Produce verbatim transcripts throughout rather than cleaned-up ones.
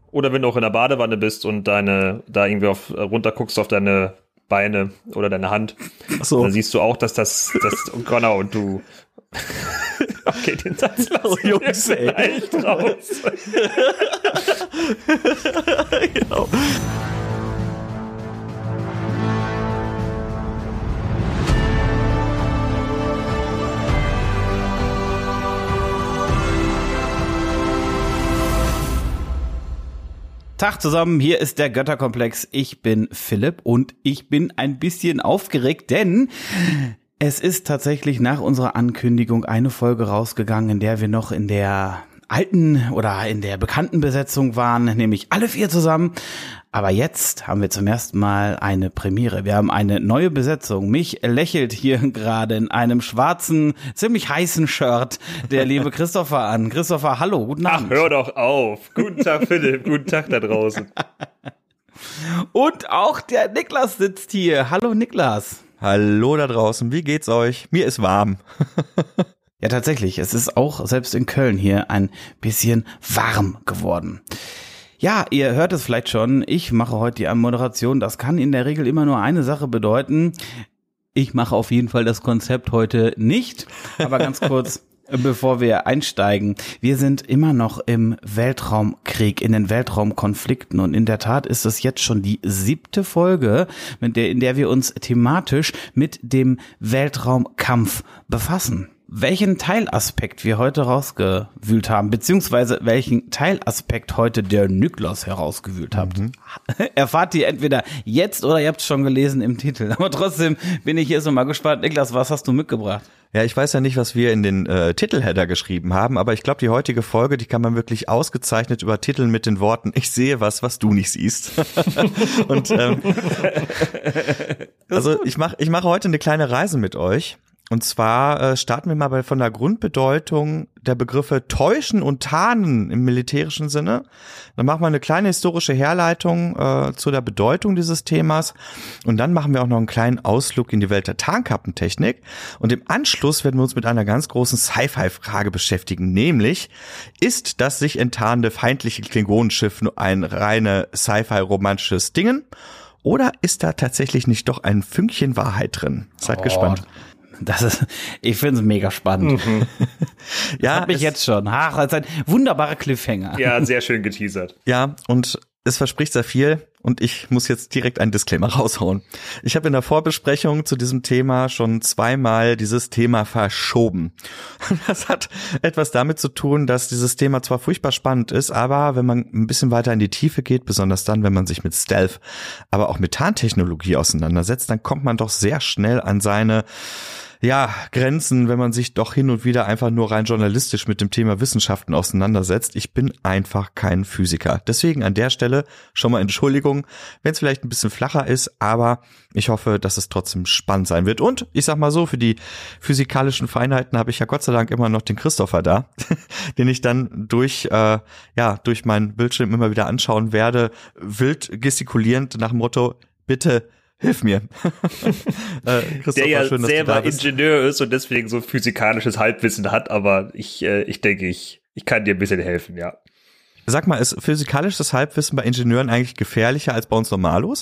Oder wenn du auch in der Badewanne bist und deine da irgendwie auf, runter guckst auf deine Beine oder deine Hand. Ach so. Dann siehst du auch, dass das, das genau, und du okay, den Satz lass ich Jungs, ey. Leicht raus. Genau. Tag zusammen, hier ist der Götterkomplex. Ich bin Philipp und ich bin ein bisschen aufgeregt, denn es ist tatsächlich nach unserer Ankündigung eine Folge rausgegangen, in der wir noch in der alten oder in der bekannten Besetzung waren, nämlich alle vier zusammen. Aber jetzt haben wir zum ersten Mal eine Premiere. Wir haben eine neue Besetzung. Mich lächelt hier gerade in einem schwarzen, ziemlich heißen Shirt der liebe Christopher an. Christopher, hallo, guten Abend. Ach, hör doch auf. Guten Tag, Philipp. Guten Tag da draußen. Und auch der Niklas sitzt hier. Hallo, Niklas. Hallo da draußen, wie geht's euch? Mir ist warm. Ja, tatsächlich. Es ist auch selbst in Köln hier ein bisschen warm geworden. Ja, ihr hört es vielleicht schon. Ich mache heute die Moderation. Das kann in der Regel immer nur eine Sache bedeuten. Ich mache auf jeden Fall das Konzept heute nicht. Aber ganz kurz, bevor wir einsteigen. Wir sind immer noch im Weltraumkrieg, in den Weltraumkonflikten. Und in der Tat ist es jetzt schon die siebte Folge, mit der, in der wir uns thematisch mit dem Weltraumkampf befassen. Welchen Teilaspekt wir heute rausgewühlt haben, beziehungsweise welchen Teilaspekt heute der Niklas herausgewühlt habt, mhm. erfahrt ihr entweder jetzt oder ihr habt es schon gelesen im Titel. Aber trotzdem bin ich hier so mal gespannt. Niklas, was hast du mitgebracht? Ja, ich weiß ja nicht, was wir in den äh, Titelheader geschrieben haben, aber ich glaube, die heutige Folge, die kann man wirklich ausgezeichnet übertiteln mit den Worten: Ich sehe was, was du nicht siehst. Und ähm, also ich mache ich mache heute eine kleine Reise mit euch. Und zwar äh, starten wir mal bei von der Grundbedeutung der Begriffe täuschen und tarnen im militärischen Sinne. Dann machen wir eine kleine historische Herleitung äh, zu der Bedeutung dieses Themas. Und dann machen wir auch noch einen kleinen Ausflug in die Welt der Tarnkappentechnik. Und im Anschluss werden wir uns mit einer ganz großen Sci-Fi-Frage beschäftigen. Nämlich, ist das sich enttarnende feindliche Klingonenschiff nur ein reine Sci-Fi-romantisches Dingen? Oder ist da tatsächlich nicht doch ein Fünkchen Wahrheit drin? Seid oh. gespannt. Das ist, ich finde es mega spannend. Mhm. Ja, das hab ich jetzt schon. Ach, das ist ein wunderbarer Cliffhanger. Ja, sehr schön geteasert. Ja, und es verspricht sehr viel und ich muss jetzt direkt einen Disclaimer raushauen. Ich habe in der Vorbesprechung zu diesem Thema schon zweimal dieses Thema verschoben. Das hat etwas damit zu tun, dass dieses Thema zwar furchtbar spannend ist, aber wenn man ein bisschen weiter in die Tiefe geht, besonders dann, wenn man sich mit Stealth, aber auch mit Tarntechnologie auseinandersetzt, dann kommt man doch sehr schnell an seine ja, Grenzen, wenn man sich doch hin und wieder einfach nur rein journalistisch mit dem Thema Wissenschaften auseinandersetzt. Ich bin einfach kein Physiker. Deswegen an der Stelle schon mal Entschuldigung, wenn es vielleicht ein bisschen flacher ist, aber ich hoffe, dass es trotzdem spannend sein wird. Und ich sag mal so, für die physikalischen Feinheiten habe ich ja Gott sei Dank immer noch den Christopher da, den ich dann durch, äh, ja, durch meinen Bildschirm immer wieder anschauen werde, wild gestikulierend nach dem Motto, bitte hilf mir. äh, Der ja schön, selber Ingenieur ist und deswegen so physikalisches Halbwissen hat, aber ich, äh, ich denke, ich, ich kann dir ein bisschen helfen, ja. Sag mal, ist physikalisches Halbwissen bei Ingenieuren eigentlich gefährlicher als bei uns Normalos?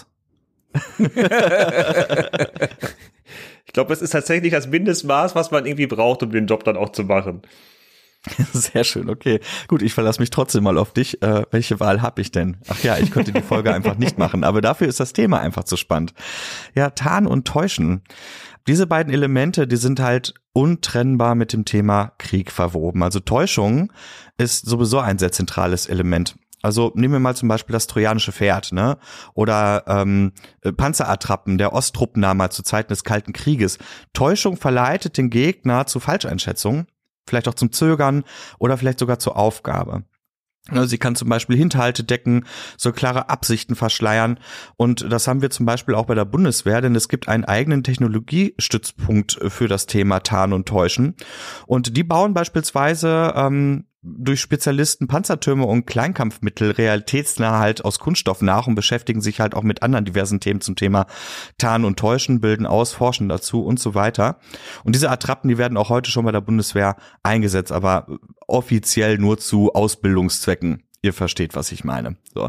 Ich glaube, es ist tatsächlich das Mindestmaß, was man irgendwie braucht, um den Job dann auch zu machen. Sehr schön, okay. Gut, ich verlasse mich trotzdem mal auf dich. Äh, welche Wahl habe ich denn? Ach ja, ich konnte die Folge einfach nicht machen, aber dafür ist das Thema einfach zu spannend. Ja, Tarn und Täuschen. Diese beiden Elemente, die sind halt untrennbar mit dem Thema Krieg verwoben. Also Täuschung ist sowieso ein sehr zentrales Element. Also nehmen wir mal zum Beispiel das trojanische Pferd, ne? Oder ähm, Panzerattrappen der Osttruppen damals zu Zeiten des Kalten Krieges. Täuschung verleitet den Gegner zu Falscheinschätzungen, vielleicht auch zum Zögern oder vielleicht sogar zur Aufgabe. Also sie kann zum Beispiel Hinterhalte decken, so klare Absichten verschleiern und das haben wir zum Beispiel auch bei der Bundeswehr, denn es gibt einen eigenen Technologiestützpunkt für das Thema Tarnen und Täuschen und die bauen beispielsweise ähm, durch Spezialisten Panzertürme und Kleinkampfmittel realitätsnah halt aus Kunststoff nach und beschäftigen sich halt auch mit anderen diversen Themen zum Thema Tarnen und Täuschen, bilden aus, forschen dazu und so weiter. Und diese Attrappen, die werden auch heute schon bei der Bundeswehr eingesetzt, aber offiziell nur zu Ausbildungszwecken. ihr versteht, was ich meine. So.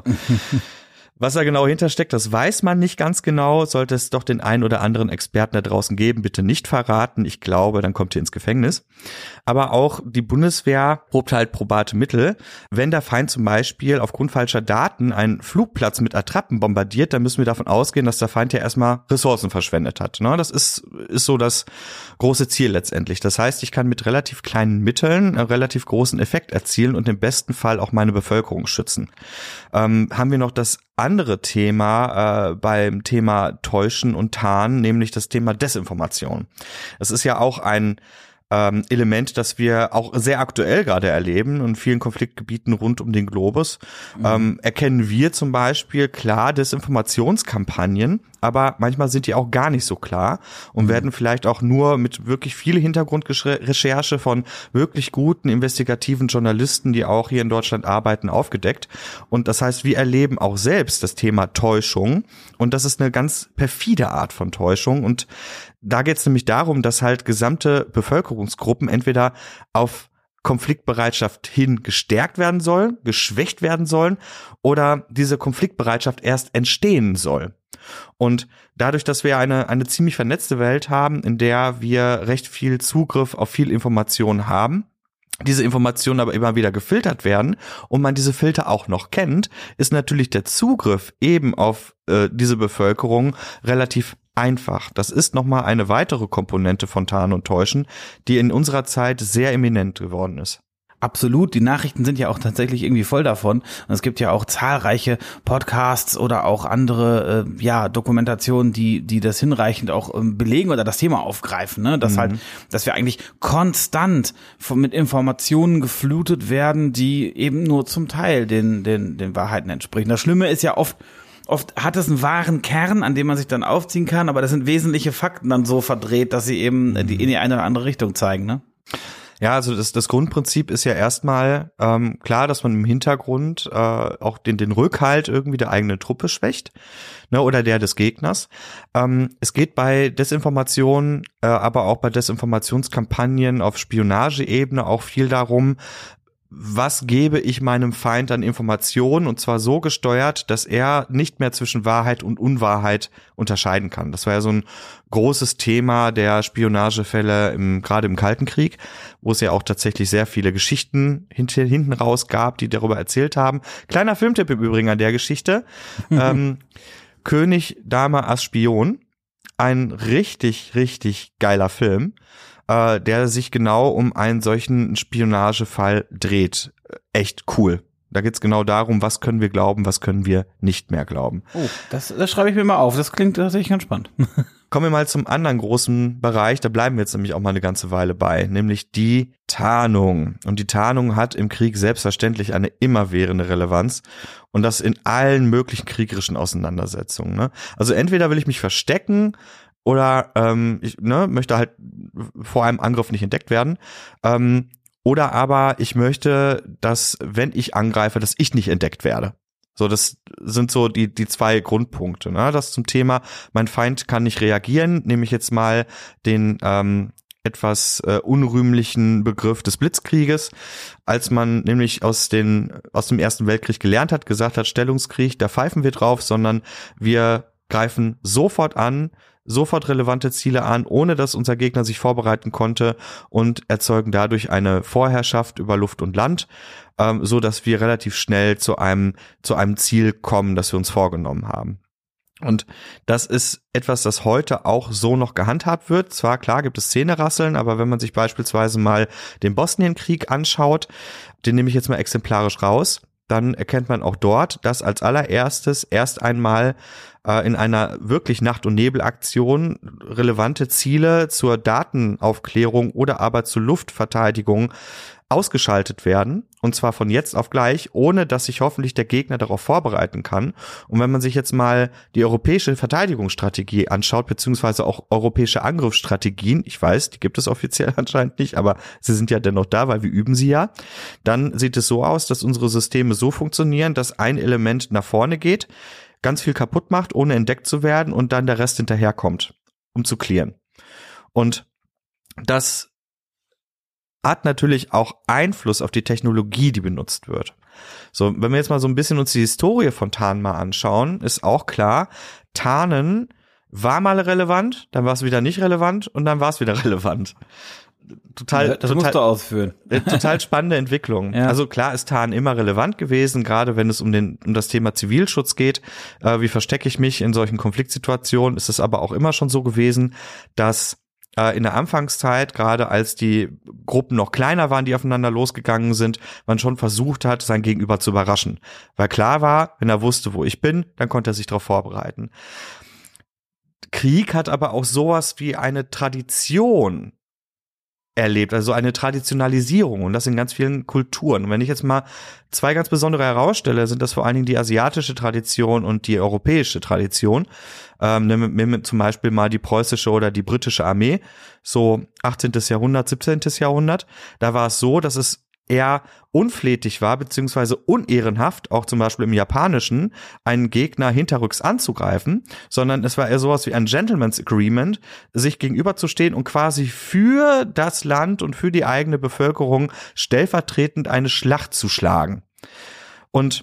Was da genau hintersteckt, das weiß man nicht ganz genau. Sollte es doch den einen oder anderen Experten da draußen geben, bitte nicht verraten. Ich glaube, dann kommt ihr ins Gefängnis. Aber auch die Bundeswehr probt halt probate Mittel. Wenn der Feind zum Beispiel aufgrund falscher Daten einen Flugplatz mit Attrappen bombardiert, dann müssen wir davon ausgehen, dass der Feind ja erstmal Ressourcen verschwendet hat. Das ist, ist so das große Ziel letztendlich. Das heißt, ich kann mit relativ kleinen Mitteln einen relativ großen Effekt erzielen und im besten Fall auch meine Bevölkerung schützen. Ähm, haben wir noch das andere Thema äh, beim Thema Täuschen und Tarnen, nämlich das Thema Desinformation. Es ist ja auch ein ähm, Element, das wir auch sehr aktuell gerade erleben in vielen Konfliktgebieten rund um den Globus. Mhm. Ähm, erkennen wir zum Beispiel klar Desinformationskampagnen, aber manchmal sind die auch gar nicht so klar und mhm. werden vielleicht auch nur mit wirklich viel Hintergrundrecherche von wirklich guten investigativen Journalisten, die auch hier in Deutschland arbeiten, aufgedeckt. Und das heißt, wir erleben auch selbst das Thema Täuschung und das ist eine ganz perfide Art von Täuschung und da geht es nämlich darum, dass halt gesamte Bevölkerungsgruppen entweder auf Konfliktbereitschaft hin gestärkt werden sollen, geschwächt werden sollen oder diese Konfliktbereitschaft erst entstehen soll. Und dadurch, dass wir eine eine ziemlich vernetzte Welt haben, in der wir recht viel Zugriff auf viel Information haben, diese Informationen aber immer wieder gefiltert werden und man diese Filter auch noch kennt, ist natürlich der Zugriff eben auf äh, diese Bevölkerung relativ einfach. Das ist nochmal eine weitere Komponente von Tarnen und Täuschen, die in unserer Zeit sehr eminent geworden ist. Absolut, die Nachrichten sind ja auch tatsächlich irgendwie voll davon. Und es gibt ja auch zahlreiche Podcasts oder auch andere äh, ja Dokumentationen, die die das hinreichend auch ähm, belegen oder das Thema aufgreifen, ne? Dass mhm. halt, dass wir eigentlich konstant von, mit Informationen geflutet werden, die eben nur zum Teil den den den Wahrheiten entsprechen. Das Schlimme ist ja oft Oft hat es einen wahren Kern, an dem man sich dann aufziehen kann, aber das sind wesentliche Fakten dann so verdreht, dass sie eben in die eine oder andere Richtung zeigen, ne? Ja, also das, das Grundprinzip ist ja erstmal ähm, klar, dass man im Hintergrund äh, auch den, den Rückhalt irgendwie der eigenen Truppe schwächt, ne, oder der des Gegners. Ähm, es geht bei Desinformation, äh, aber auch bei Desinformationskampagnen auf Spionageebene auch viel darum, was gebe ich meinem Feind an Informationen und zwar so gesteuert, dass er nicht mehr zwischen Wahrheit und Unwahrheit unterscheiden kann. Das war ja so ein großes Thema der Spionagefälle im, gerade im Kalten Krieg, wo es ja auch tatsächlich sehr viele Geschichten hinten, hinten raus gab, die darüber erzählt haben. Kleiner Filmtipp im Übrigen an der Geschichte. ähm, König, Dame, Ass, Spion. Ein richtig, richtig geiler Film, äh, der sich genau um einen solchen Spionagefall dreht. Echt cool. Da geht's genau darum, was können wir glauben, was können wir nicht mehr glauben. Oh, das, das schreibe ich mir mal auf. Das klingt tatsächlich ganz spannend. Kommen wir mal zum anderen großen Bereich, da bleiben wir jetzt nämlich auch mal eine ganze Weile bei, nämlich die Tarnung. Und die Tarnung hat im Krieg selbstverständlich eine immerwährende Relevanz und das in allen möglichen kriegerischen Auseinandersetzungen. Ne? Also entweder will ich mich verstecken oder ähm, ich ne, möchte halt vor einem Angriff nicht entdeckt werden. Ähm, oder aber ich möchte, dass, wenn ich angreife, dass ich nicht entdeckt werde. So, das sind so die die zwei Grundpunkte. Ne? Das zum Thema, mein Feind kann nicht reagieren, nehme ich jetzt mal den ähm, etwas äh, unrühmlichen Begriff des Blitzkrieges, als man nämlich aus den aus dem Ersten Weltkrieg gelernt hat, gesagt hat, Stellungskrieg, da pfeifen wir drauf, sondern wir greifen sofort an, sofort relevante Ziele an, ohne dass unser Gegner sich vorbereiten konnte und erzeugen dadurch eine Vorherrschaft über Luft und Land, ähm, so dass wir relativ schnell zu einem zu einem Ziel kommen, das wir uns vorgenommen haben. Und das ist etwas, das heute auch so noch gehandhabt wird. Zwar, klar, gibt es Szenerasseln, aber wenn man sich beispielsweise mal den Bosnienkrieg anschaut, den nehme ich jetzt mal exemplarisch raus, dann erkennt man auch dort, dass als allererstes erst einmal äh, in einer wirklich Nacht- und Nebelaktion relevante Ziele zur Datenaufklärung oder aber zur Luftverteidigung ausgeschaltet werden, und zwar von jetzt auf gleich, ohne dass sich hoffentlich der Gegner darauf vorbereiten kann. Und wenn man sich jetzt mal die europäische Verteidigungsstrategie anschaut, beziehungsweise auch europäische Angriffsstrategien, ich weiß, die gibt es offiziell anscheinend nicht, aber sie sind ja dennoch da, weil wir üben sie ja, dann sieht es so aus, dass unsere Systeme so funktionieren, dass ein Element nach vorne geht, ganz viel kaputt macht, ohne entdeckt zu werden, und dann der Rest hinterherkommt, um zu clearen. Und das hat natürlich auch Einfluss auf die Technologie, die benutzt wird. So, wenn wir jetzt mal so ein bisschen uns die Historie von Tarn mal anschauen, ist auch klar, Tarnen war mal relevant, dann war es wieder nicht relevant und dann war es wieder relevant. Total, ja, das total, musst du ausführen. Total spannende Entwicklung. Ja. Also klar ist Tarn immer relevant gewesen, gerade wenn es um den um das Thema Zivilschutz geht. Äh, wie verstecke ich mich in solchen Konfliktsituationen? Ist es aber auch immer schon so gewesen, dass äh, in der Anfangszeit, gerade als die Gruppen noch kleiner waren, die aufeinander losgegangen sind, man schon versucht hat, sein Gegenüber zu überraschen. Weil klar war, wenn er wusste, wo ich bin, dann konnte er sich darauf vorbereiten. Krieg hat aber auch sowas wie eine Tradition erlebt, also eine Traditionalisierung, und das in ganz vielen Kulturen. Und wenn ich jetzt mal zwei ganz besondere herausstelle, sind das vor allen Dingen die asiatische Tradition und die europäische Tradition. Ähm, nehmen wir zum Beispiel mal die preußische oder die britische Armee, so achtzehnten. Jahrhundert, siebzehnten. Jahrhundert. Da war es so, dass es eher unflätig war, beziehungsweise unehrenhaft, auch zum Beispiel im Japanischen, einen Gegner hinterrücks anzugreifen, sondern es war eher sowas wie ein Gentleman's Agreement, sich gegenüberzustehen und quasi für das Land und für die eigene Bevölkerung stellvertretend eine Schlacht zu schlagen. Und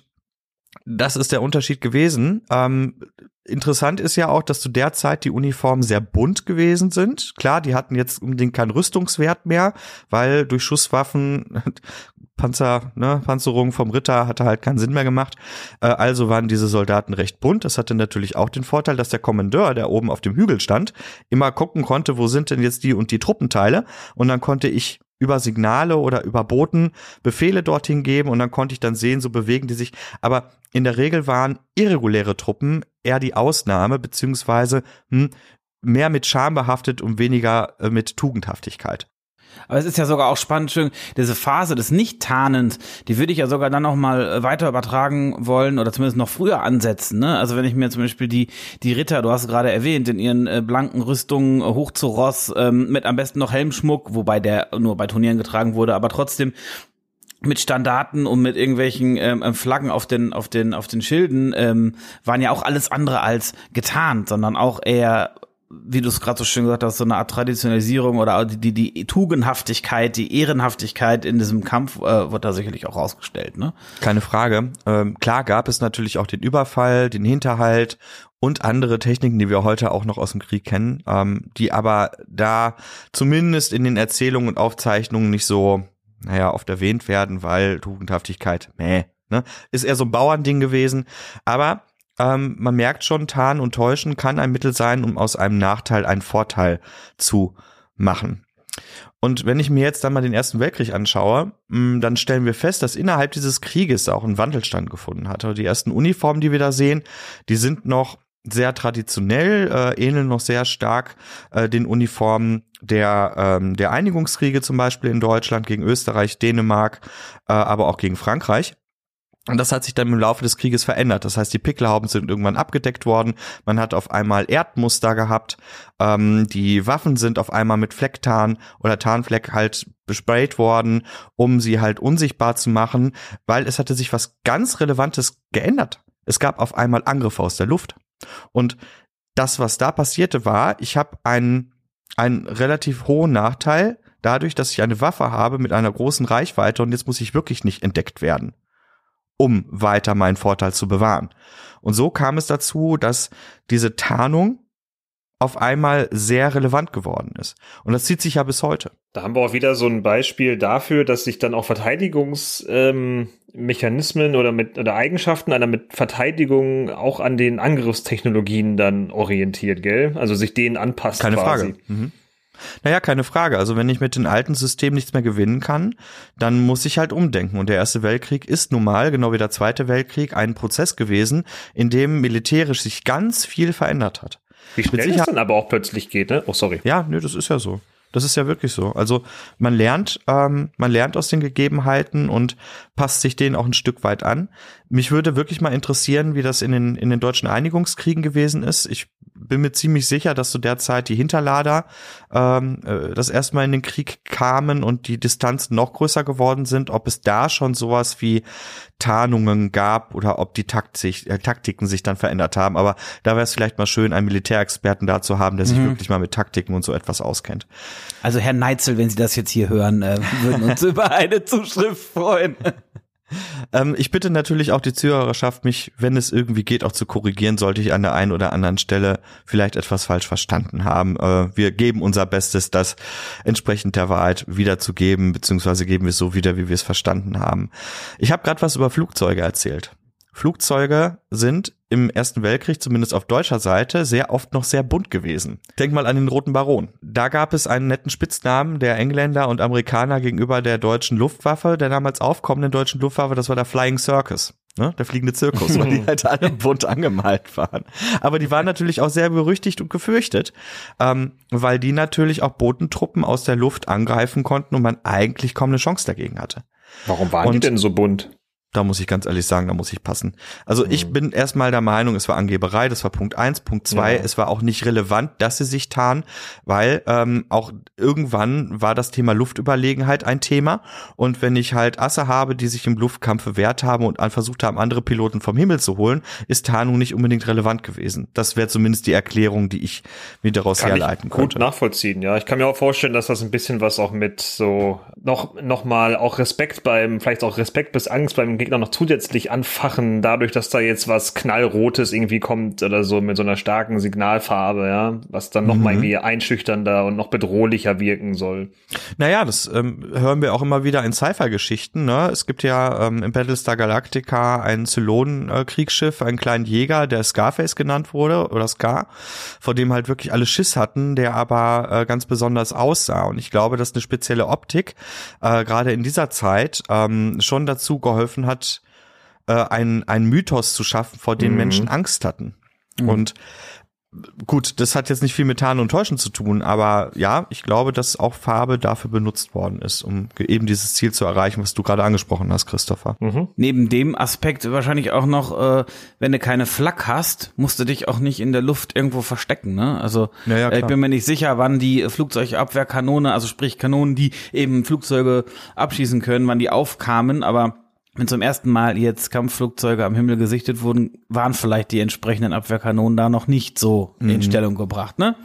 das ist der Unterschied gewesen. Ähm, interessant ist ja auch, dass zu der Zeit die Uniformen sehr bunt gewesen sind. Klar, die hatten jetzt unbedingt keinen Rüstungswert mehr, weil durch Schusswaffen, Panzer, ne, Panzerung vom Ritter hatte halt keinen Sinn mehr gemacht. Äh, also waren diese Soldaten recht bunt. Das hatte natürlich auch den Vorteil, dass der Kommandeur, der oben auf dem Hügel stand, immer gucken konnte, wo sind denn jetzt die und die Truppenteile. Und dann konnte ich über Signale oder über Boten Befehle dorthin geben und dann konnte ich dann sehen, so bewegen die sich. Aber in der Regel waren irreguläre Truppen eher die Ausnahme, beziehungsweise hm, mehr mit Scham behaftet und weniger äh, mit Tugendhaftigkeit. Aber es ist ja sogar auch spannend, schön, diese Phase des Nicht-Tarnens, die würde ich ja sogar dann noch mal weiter übertragen wollen oder zumindest noch früher ansetzen, ne? Also wenn ich mir zum Beispiel die die Ritter, du hast es gerade erwähnt, in ihren äh, blanken Rüstungen äh, hoch zu Ross, ähm, mit am besten noch Helmschmuck, wobei der nur bei Turnieren getragen wurde, aber trotzdem mit Standarten und mit irgendwelchen ähm, Flaggen auf den auf den auf den Schilden, ähm, waren ja auch alles andere als getarnt, sondern auch eher, wie du es gerade so schön gesagt hast, so eine Art Traditionalisierung oder die, die, die Tugendhaftigkeit, die Ehrenhaftigkeit in diesem Kampf äh, wird da sicherlich auch rausgestellt, ne? Keine Frage. Ähm, klar gab es natürlich auch den Überfall, den Hinterhalt und andere Techniken, die wir heute auch noch aus dem Krieg kennen, ähm, die aber da zumindest in den Erzählungen und Aufzeichnungen nicht so, naja, oft erwähnt werden, weil Tugendhaftigkeit, meh, ne? Ist eher so ein Bauernding gewesen, aber Ähm, man merkt schon, Tarnen und Täuschen kann ein Mittel sein, um aus einem Nachteil einen Vorteil zu machen. Und wenn ich mir jetzt dann mal den Ersten Weltkrieg anschaue, mh, dann stellen wir fest, dass innerhalb dieses Krieges auch ein Wandel stattgefunden hat. Also die ersten Uniformen, die wir da sehen, die sind noch sehr traditionell, äh, ähneln noch sehr stark äh, den Uniformen der ähm, der Einigungskriege, zum Beispiel in Deutschland gegen Österreich, Dänemark, äh, aber auch gegen Frankreich. Und das hat sich dann im Laufe des Krieges verändert. Das heißt, die Pickelhauben sind irgendwann abgedeckt worden. Man hat auf einmal Erdmuster gehabt. Ähm, die Waffen sind auf einmal mit Flecktarn oder Tarnfleck halt besprayt worden, um sie halt unsichtbar zu machen, weil es hatte sich was ganz Relevantes geändert. Es gab auf einmal Angriffe aus der Luft. Und das, was da passierte, war, ich habe einen, einen relativ hohen Nachteil dadurch, dass ich eine Waffe habe mit einer großen Reichweite und jetzt muss ich wirklich nicht entdeckt werden, um weiter meinen Vorteil zu bewahren. Und so kam es dazu, dass diese Tarnung auf einmal sehr relevant geworden ist. Und das zieht sich ja bis heute. Da haben wir auch wieder so ein Beispiel dafür, dass sich dann auch Verteidigungsmechanismen ähm, oder mit oder Eigenschaften einer mit Verteidigung auch an den Angriffstechnologien dann orientiert, gell? Also sich denen anpasst. Keine quasi. Frage. Mhm. Naja, keine Frage. Also wenn ich mit dem alten System nichts mehr gewinnen kann, dann muss ich halt umdenken. Und der Erste Weltkrieg ist nun mal, genau wie der Zweite Weltkrieg, ein Prozess gewesen, in dem militärisch sich ganz viel verändert hat. Wie schnell das dann aber auch plötzlich geht, ne? Oh, sorry. Ja, nö, das ist ja so. Das ist ja wirklich so. Also man lernt, ähm, man lernt aus den Gegebenheiten und passt sich denen auch ein Stück weit an. Mich würde wirklich mal interessieren, wie das in den in den deutschen Einigungskriegen gewesen ist. Ich bin mir ziemlich sicher, dass zu der Zeit die Hinterlader ähm, äh, das erste Mal in den Krieg kamen und die Distanzen noch größer geworden sind. Ob es da schon sowas wie Tarnungen gab oder ob die Taktik, äh, Taktiken sich dann verändert haben. Aber da wäre es vielleicht mal schön, einen Militärexperten da zu haben, der sich mhm. wirklich mal mit Taktiken und so etwas auskennt. Also Herr Neitzel, wenn Sie das jetzt hier hören, äh, würden uns über eine Zuschrift freuen. Ähm, ich bitte natürlich auch die Zuhörerschaft, mich, wenn es irgendwie geht, auch zu korrigieren, sollte ich an der einen oder anderen Stelle vielleicht etwas falsch verstanden haben. Äh, wir geben unser Bestes, das entsprechend der Wahrheit wiederzugeben, beziehungsweise geben wir es so wieder, wie wir es verstanden haben. Ich habe gerade was über Flugzeuge erzählt. Flugzeuge sind im Ersten Weltkrieg, zumindest auf deutscher Seite, sehr oft noch sehr bunt gewesen. Denk mal an den Roten Baron. Da gab es einen netten Spitznamen der Engländer und Amerikaner gegenüber der deutschen Luftwaffe, der damals aufkommenden deutschen Luftwaffe, das war der Flying Circus. Ne, der fliegende Zirkus, weil die halt alle bunt angemalt waren. Aber die waren natürlich auch sehr berüchtigt und gefürchtet, ähm, weil die natürlich auch Bodentruppen aus der Luft angreifen konnten und man eigentlich kaum eine Chance dagegen hatte. Warum waren und die denn so bunt? Da muss ich ganz ehrlich sagen, da muss ich passen. Also ich bin erstmal der Meinung, es war Angeberei, das war Punkt eins. Punkt zwei, ja. Es war auch nicht relevant, dass sie sich tarnen, weil ähm, auch irgendwann war das Thema Luftüberlegenheit ein Thema. Und wenn ich halt Asse habe, die sich im Luftkampf bewährt haben und versucht haben, andere Piloten vom Himmel zu holen, ist Tarnung nicht unbedingt relevant gewesen. Das wäre zumindest die Erklärung, die ich mir daraus kann herleiten ich konnte. Gut nachvollziehen, ja. Ich kann mir auch vorstellen, dass das ein bisschen was auch mit so noch noch mal auch Respekt beim, vielleicht auch Respekt bis Angst beim Gegner noch zusätzlich anfachen, dadurch, dass da jetzt was Knallrotes irgendwie kommt oder so mit so einer starken Signalfarbe, ja, was dann noch mhm. mal irgendwie einschüchternder und noch bedrohlicher wirken soll. Naja, das ähm, hören wir auch immer wieder in Sci-Fi-Geschichten, ne? Es gibt ja ähm, im Battlestar Galactica ein Zylonen-Kriegsschiff, einen kleinen Jäger, der Scarface genannt wurde, oder Scar, vor dem halt wirklich alle Schiss hatten, der aber äh, ganz besonders aussah. Und ich glaube, dass eine spezielle Optik äh, gerade in dieser Zeit ähm, schon dazu geholfen hat, Ein, ein Mythos zu schaffen, vor dem mhm. Menschen Angst hatten. Mhm. Und gut, das hat jetzt nicht viel mit Tarnen und Täuschen zu tun, aber ja, ich glaube, dass auch Farbe dafür benutzt worden ist, um eben dieses Ziel zu erreichen, was du gerade angesprochen hast, Christopher. Mhm. Neben dem Aspekt wahrscheinlich auch noch, äh, wenn du keine Flak hast, musst du dich auch nicht in der Luft irgendwo verstecken, ne? Also ja, ja, äh, ich bin mir nicht sicher, wann die Flugzeugabwehrkanone, also sprich Kanonen, die eben Flugzeuge abschießen können, wann die aufkamen, aber wenn zum ersten Mal jetzt Kampfflugzeuge am Himmel gesichtet wurden, waren vielleicht die entsprechenden Abwehrkanonen da noch nicht so in mhm. Stellung gebracht, ne?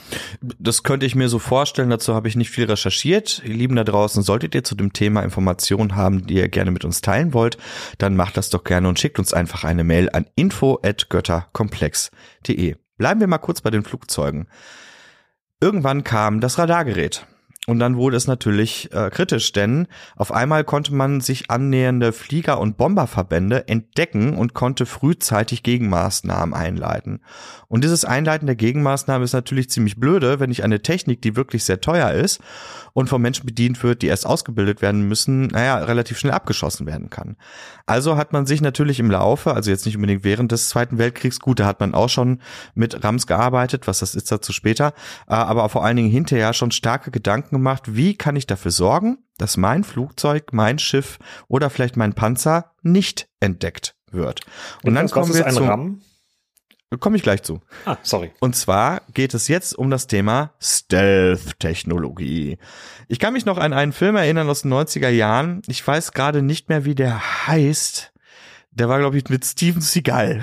Das könnte ich mir so vorstellen, dazu habe ich nicht viel recherchiert. Ihr Lieben da draußen, solltet ihr zu dem Thema Informationen haben, die ihr gerne mit uns teilen wollt, dann macht das doch gerne und schickt uns einfach eine Mail an info at götterkomplex punkt de. Bleiben wir mal kurz bei den Flugzeugen. Irgendwann kam das Radargerät. Und dann wurde es natürlich äh, kritisch, denn auf einmal konnte man sich annähernde Flieger- und Bomberverbände entdecken und konnte frühzeitig Gegenmaßnahmen einleiten. Und dieses Einleiten der Gegenmaßnahmen ist natürlich ziemlich blöde, wenn ich eine Technik, die wirklich sehr teuer ist und von Menschen bedient wird, die erst ausgebildet werden müssen, naja, relativ schnell abgeschossen werden kann. Also hat man sich natürlich im Laufe, also jetzt nicht unbedingt während des Zweiten Weltkriegs, gut, da hat man auch schon mit Rams gearbeitet, was das ist dazu später, aber vor allen Dingen hinterher schon starke Gedanken gemacht, wie kann ich dafür sorgen, dass mein Flugzeug, mein Schiff oder vielleicht mein Panzer nicht entdeckt wird. Und, und dann kommen wir zu RAM? Komme ich gleich zu. Ah, sorry. Und zwar geht es jetzt um das Thema Stealth-Technologie. Ich kann mich noch an einen Film erinnern aus den neunziger Jahren. Ich weiß gerade nicht mehr, wie der heißt. Der war, glaube ich, mit Steven Seagal.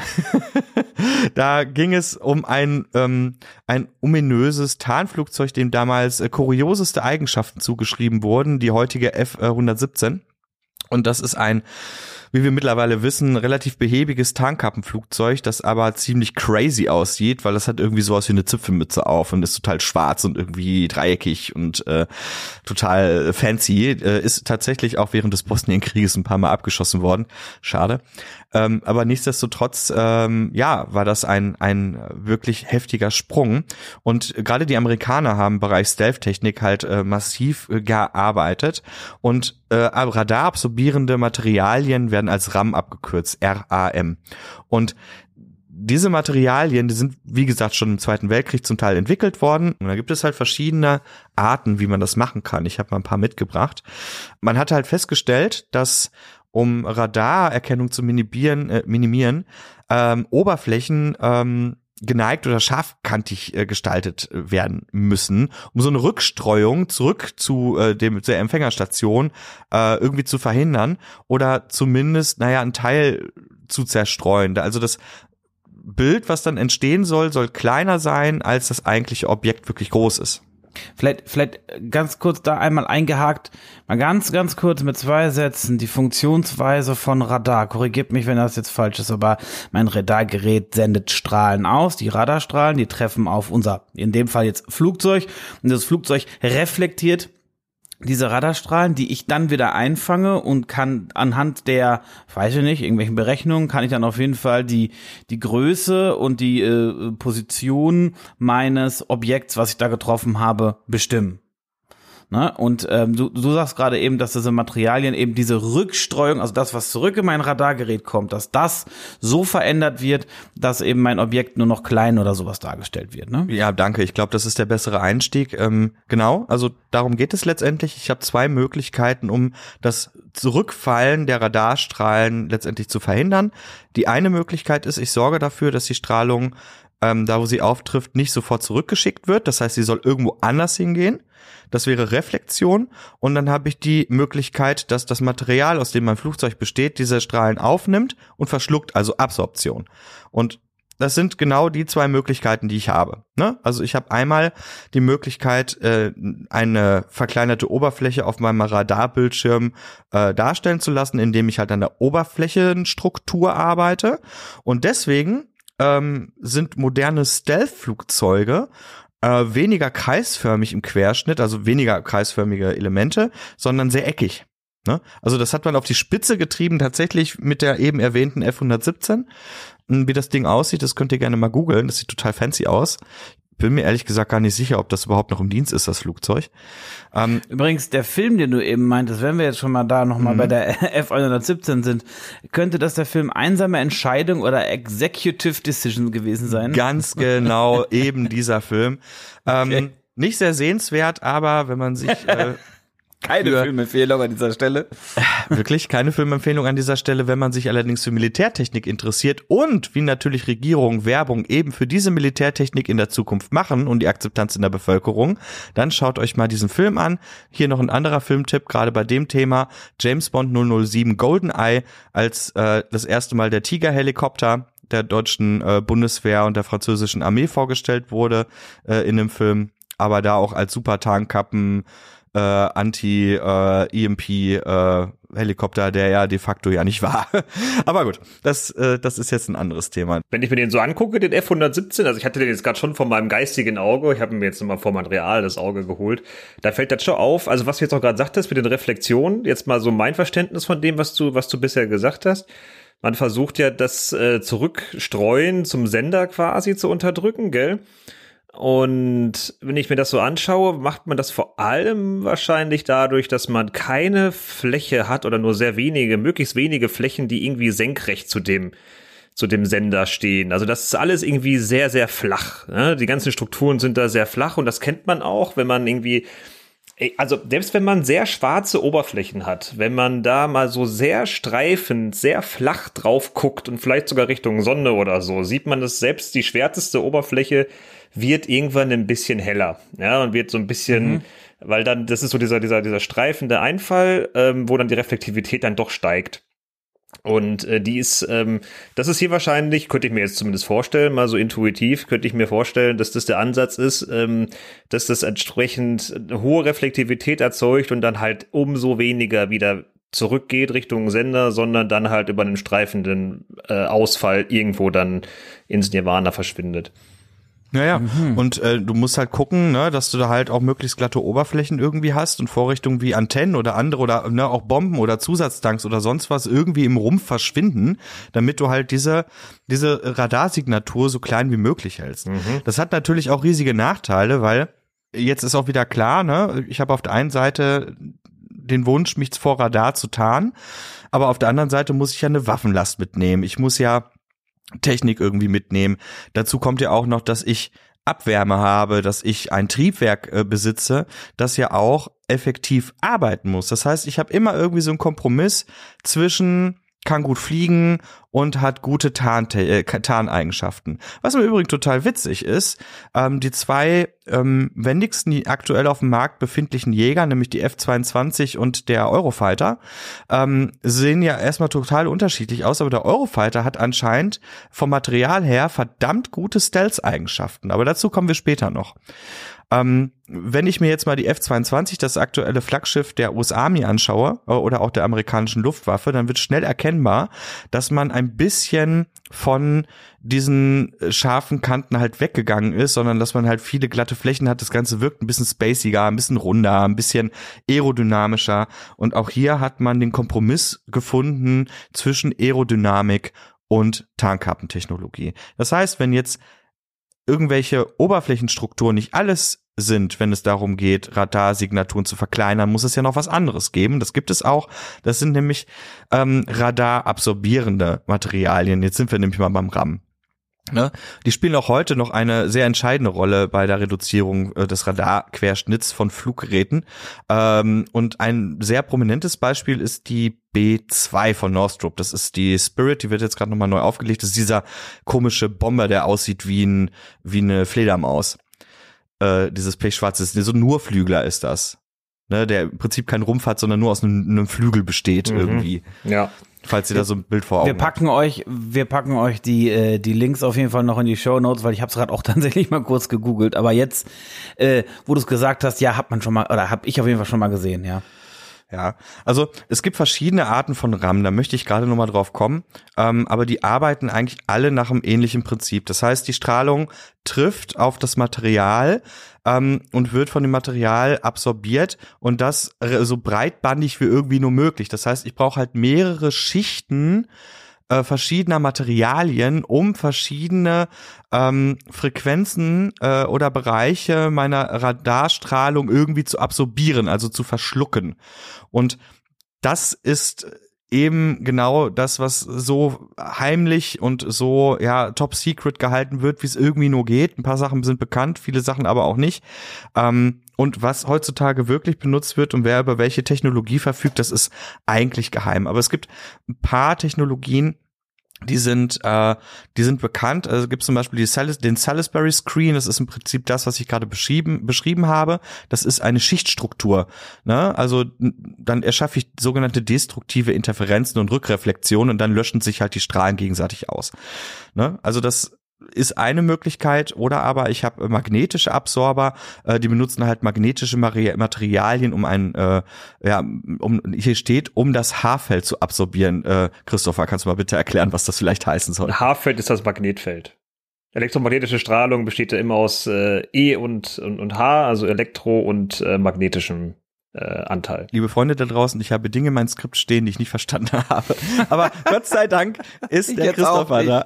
Da ging es um ein ähm, ein ominöses Tarnflugzeug, dem damals äh, kurioseste Eigenschaften zugeschrieben wurden, die heutige F hundertsiebzehn. Und das ist ein, wie wir mittlerweile wissen, relativ behäbiges Tarnkappenflugzeug, das aber ziemlich crazy aussieht, weil das hat irgendwie sowas wie eine Zipfelmütze auf und ist total schwarz und irgendwie dreieckig und äh, total fancy. Äh, ist tatsächlich auch während des Bosnienkrieges ein paar Mal abgeschossen worden. Schade. Ähm, aber nichtsdestotrotz, ähm, ja, war das ein ein wirklich heftiger Sprung. Und gerade die Amerikaner haben im Bereich Stealth-Technik halt äh, massiv äh, gearbeitet. Und äh, radarabsorbierende Materialien werden als RAM abgekürzt, R A M. Und diese Materialien, die sind, wie gesagt, schon im Zweiten Weltkrieg zum Teil entwickelt worden. Und da gibt es halt verschiedene Arten, wie man das machen kann. Ich habe mal ein paar mitgebracht. Man hat halt festgestellt, dass um Radarerkennung zu minimieren, äh, minimieren ähm, Oberflächen ähm, geneigt oder scharfkantig äh, gestaltet werden müssen, um so eine Rückstreuung zurück zu äh, dem der Empfängerstation äh, irgendwie zu verhindern oder zumindest, naja, einen Teil zu zerstreuen. Also das Bild, was dann entstehen soll, soll kleiner sein, als das eigentliche Objekt wirklich groß ist. Vielleicht, vielleicht ganz kurz da einmal eingehakt, mal ganz, ganz kurz mit zwei Sätzen die Funktionsweise von Radar. Korrigiert mich, wenn das jetzt falsch ist, aber mein Radargerät sendet Strahlen aus. Die Radarstrahlen, die treffen auf unser, in dem Fall jetzt Flugzeug, und das Flugzeug reflektiert diese Radarstrahlen, die ich dann wieder einfange und kann anhand der, weiß ich nicht, irgendwelchen Berechnungen, kann ich dann auf jeden Fall die die Größe und die äh, Position meines Objekts, was ich da getroffen habe, bestimmen. Ne? Und ähm, du, du sagst gerade eben, dass diese Materialien eben diese Rückstreuung, also das, was zurück in mein Radargerät kommt, dass das so verändert wird, dass eben mein Objekt nur noch klein oder sowas dargestellt wird. Ne? Ja, danke. Ich glaube, das ist der bessere Einstieg. Ähm, genau, also darum geht es letztendlich. Ich habe zwei Möglichkeiten, um das Zurückfallen der Radarstrahlen letztendlich zu verhindern. Die eine Möglichkeit ist, ich sorge dafür, dass die Strahlung, ähm, da wo sie auftrifft, nicht sofort zurückgeschickt wird. Das heißt, sie soll irgendwo anders hingehen. Das wäre Reflexion, und dann habe ich die Möglichkeit, dass das Material, aus dem mein Flugzeug besteht, diese Strahlen aufnimmt und verschluckt, also Absorption. Und das sind genau die zwei Möglichkeiten, die ich habe. Ne? Also ich habe einmal die Möglichkeit, äh, eine verkleinerte Oberfläche auf meinem Radarbildschirm äh, darstellen zu lassen, indem ich halt an der Oberflächenstruktur arbeite. Und deswegen ähm, sind moderne Stealth-Flugzeuge Äh, weniger kreisförmig im Querschnitt, also weniger kreisförmige Elemente, sondern sehr eckig. Ne? Also das hat man auf die Spitze getrieben, tatsächlich mit der eben erwähnten F hundertsiebzehn. Wie das Ding aussieht, das könnt ihr gerne mal googeln, das sieht total fancy aus. Bin mir ehrlich gesagt gar nicht sicher, ob das überhaupt noch im Dienst ist, das Flugzeug. Ähm, Übrigens, der Film, den du eben meintest, wenn wir jetzt schon mal da nochmal mhm. bei der F hundertsiebzehn sind, könnte das der Film Einsame Entscheidung oder Executive Decision gewesen sein? Ganz genau, eben dieser Film. Ähm, okay. Nicht sehr sehenswert, aber wenn man sich... Äh, Keine für, Filmempfehlung an dieser Stelle. Wirklich keine Filmempfehlung an dieser Stelle. Wenn man sich allerdings für Militärtechnik interessiert und wie natürlich Regierung Werbung eben für diese Militärtechnik in der Zukunft machen und die Akzeptanz in der Bevölkerung, dann schaut euch mal diesen Film an. Hier noch ein anderer Filmtipp, gerade bei dem Thema: James Bond null null sieben Goldeneye, als äh, das erste Mal der Tiger-Helikopter der deutschen äh, Bundeswehr und der französischen Armee vorgestellt wurde äh, in dem Film, aber da auch als Super-Tarnkappen, Äh, Anti-E M P-Helikopter, äh, der ja de facto ja nicht war. Aber gut, das äh, das ist jetzt ein anderes Thema. Wenn ich mir den so angucke, den F hundertsiebzehn, also ich hatte den jetzt gerade schon vor meinem geistigen Auge, ich habe mir jetzt nochmal vor mein reales Auge geholt, da fällt das schon auf, also was du jetzt auch gerade sagtest mit den Reflexionen, jetzt mal so mein Verständnis von dem, was du was du bisher gesagt hast. Man versucht ja das äh, Zurückstreuen zum Sender quasi zu unterdrücken, gell? Und wenn ich mir das so anschaue, macht man das vor allem wahrscheinlich dadurch, dass man keine Fläche hat oder nur sehr wenige, möglichst wenige Flächen, die irgendwie senkrecht zu dem zu dem Sender stehen. Also das ist alles irgendwie sehr, sehr flach. Ne? Die ganzen Strukturen sind da sehr flach, und das kennt man auch, wenn man irgendwie, also selbst wenn man sehr schwarze Oberflächen hat, wenn man da mal so sehr streifend, sehr flach drauf guckt und vielleicht sogar Richtung Sonne oder so, sieht man, dass selbst die schwärzeste Oberfläche wird irgendwann ein bisschen heller, ja, und wird so ein bisschen, mhm. weil dann, das ist so dieser, dieser, dieser streifende Einfall, ähm, wo dann die Reflektivität dann doch steigt. Und äh, die ist, ähm, das ist hier wahrscheinlich, könnte ich mir jetzt zumindest vorstellen, mal so intuitiv, könnte ich mir vorstellen, dass das der Ansatz ist, ähm, dass das entsprechend eine hohe Reflektivität erzeugt und dann halt umso weniger wieder zurückgeht Richtung Sender, sondern dann halt über einen streifenden äh, Ausfall irgendwo dann ins Nirvana verschwindet. Naja, mhm. und äh, du musst halt gucken, ne, dass du da halt auch möglichst glatte Oberflächen irgendwie hast und Vorrichtungen wie Antennen oder andere oder ne, auch Bomben oder Zusatztanks oder sonst was irgendwie im Rumpf verschwinden, damit du halt diese diese Radarsignatur so klein wie möglich hältst. Mhm. Das hat natürlich auch riesige Nachteile, weil jetzt ist auch wieder klar, ne, ich habe auf der einen Seite den Wunsch, mich vor Radar zu tarnen, aber auf der anderen Seite muss ich ja eine Waffenlast mitnehmen. Ich muss ja Technik irgendwie mitnehmen. Dazu kommt ja auch noch, dass ich Abwärme habe, dass ich ein Triebwerk äh, besitze, das ja auch effektiv arbeiten muss. Das heißt, ich habe immer irgendwie so einen Kompromiss zwischen kann gut fliegen und hat gute Tarn- äh, Tarneigenschaften. Was im Übrigen total witzig ist, ähm, die zwei ähm, wendigsten aktuell auf dem Markt befindlichen Jäger, nämlich die F zweiundzwanzig und der Eurofighter, ähm, sehen ja erstmal total unterschiedlich aus, aber der Eurofighter hat anscheinend vom Material her verdammt gute Stealth-Eigenschaften. Aber dazu kommen wir später noch. Ähm, wenn ich mir jetzt mal die F zweiundzwanzig, das aktuelle Flaggschiff der U S Army anschaue, oder auch der amerikanischen Luftwaffe, dann wird schnell erkennbar, dass man ein bisschen von diesen scharfen Kanten halt weggegangen ist, sondern dass man halt viele glatte Flächen hat. Das Ganze wirkt ein bisschen spaciger, ein bisschen runder, ein bisschen aerodynamischer. Und auch hier hat man den Kompromiss gefunden zwischen Aerodynamik und Tarnkappentechnologie. Das heißt, wenn jetzt irgendwelche Oberflächenstrukturen nicht alles sind, wenn es darum geht, Radarsignaturen zu verkleinern, muss es ja noch was anderes geben. Das gibt es auch. Das sind nämlich ähm, radarabsorbierende Materialien. Jetzt sind wir nämlich mal beim RAM. Ne? Die spielen auch heute noch eine sehr entscheidende Rolle bei der Reduzierung äh, des Radarquerschnitts von Fluggeräten. Ähm, und ein sehr prominentes Beispiel ist die B zwei von Northrop. Das ist die Spirit, die wird jetzt gerade nochmal neu aufgelegt. Das ist dieser komische Bomber, der aussieht wie, ein, wie eine Fledermaus. Äh, dieses pechschwarze, so ein Nurflügler ist das. Ne? Der im Prinzip keinen Rumpf hat, sondern nur aus einem, einem Flügel besteht mhm. irgendwie. Ja. Falls ihr da so ein Bild vor Augen Wir packen habt. euch, wir packen euch die äh, die Links auf jeden Fall noch in die Shownotes, weil ich habe es gerade auch tatsächlich mal kurz gegoogelt. Aber jetzt, äh, wo du es gesagt hast, ja, hat man schon mal oder habe ich auf jeden Fall schon mal gesehen, ja. Ja, also es gibt verschiedene Arten von RAM, da möchte ich gerade nochmal drauf kommen, ähm, aber die arbeiten eigentlich alle nach einem ähnlichen Prinzip. Das heißt, die Strahlung trifft auf das Material ähm, und wird von dem Material absorbiert und das so breitbandig wie irgendwie nur möglich. Das heißt, ich brauche halt mehrere Schichten äh, verschiedener Materialien, um verschiedene ähm, Frequenzen äh, oder Bereiche meiner Radarstrahlung irgendwie zu absorbieren, also zu verschlucken. Und das ist eben genau das, was so heimlich und so ja top secret gehalten wird, wie es irgendwie nur geht. Ein paar Sachen sind bekannt, viele Sachen aber auch nicht. Ähm, und was heutzutage wirklich benutzt wird und wer über welche Technologie verfügt, das ist eigentlich geheim. Aber es gibt ein paar Technologien, die sind, äh, die sind bekannt. Also gibt es zum Beispiel die Salis- den Salisbury Screen. Das ist im Prinzip das, was ich gerade beschrieben, beschrieben habe. Das ist eine Schichtstruktur. Ne? Also dann erschaffe ich sogenannte destruktive Interferenzen und Rückreflexionen und dann löschen sich halt die Strahlen gegenseitig aus. Ne? Also das ist eine Möglichkeit, oder aber ich habe magnetische Absorber, äh, die benutzen halt magnetische Materialien, um ein, äh, ja, um hier steht, um das Haarfeld zu absorbieren. Äh, Christopher, kannst du mal bitte erklären, was das vielleicht heißen soll? Haarfeld ist das Magnetfeld. Elektromagnetische Strahlung besteht ja immer aus äh, E und, und, und H, also elektro- und äh, magnetischem Äh, Anteil. Liebe Freunde da draußen, ich habe Dinge in meinem Skript stehen, die ich nicht verstanden habe. Aber Gott sei Dank ist der Christopher da.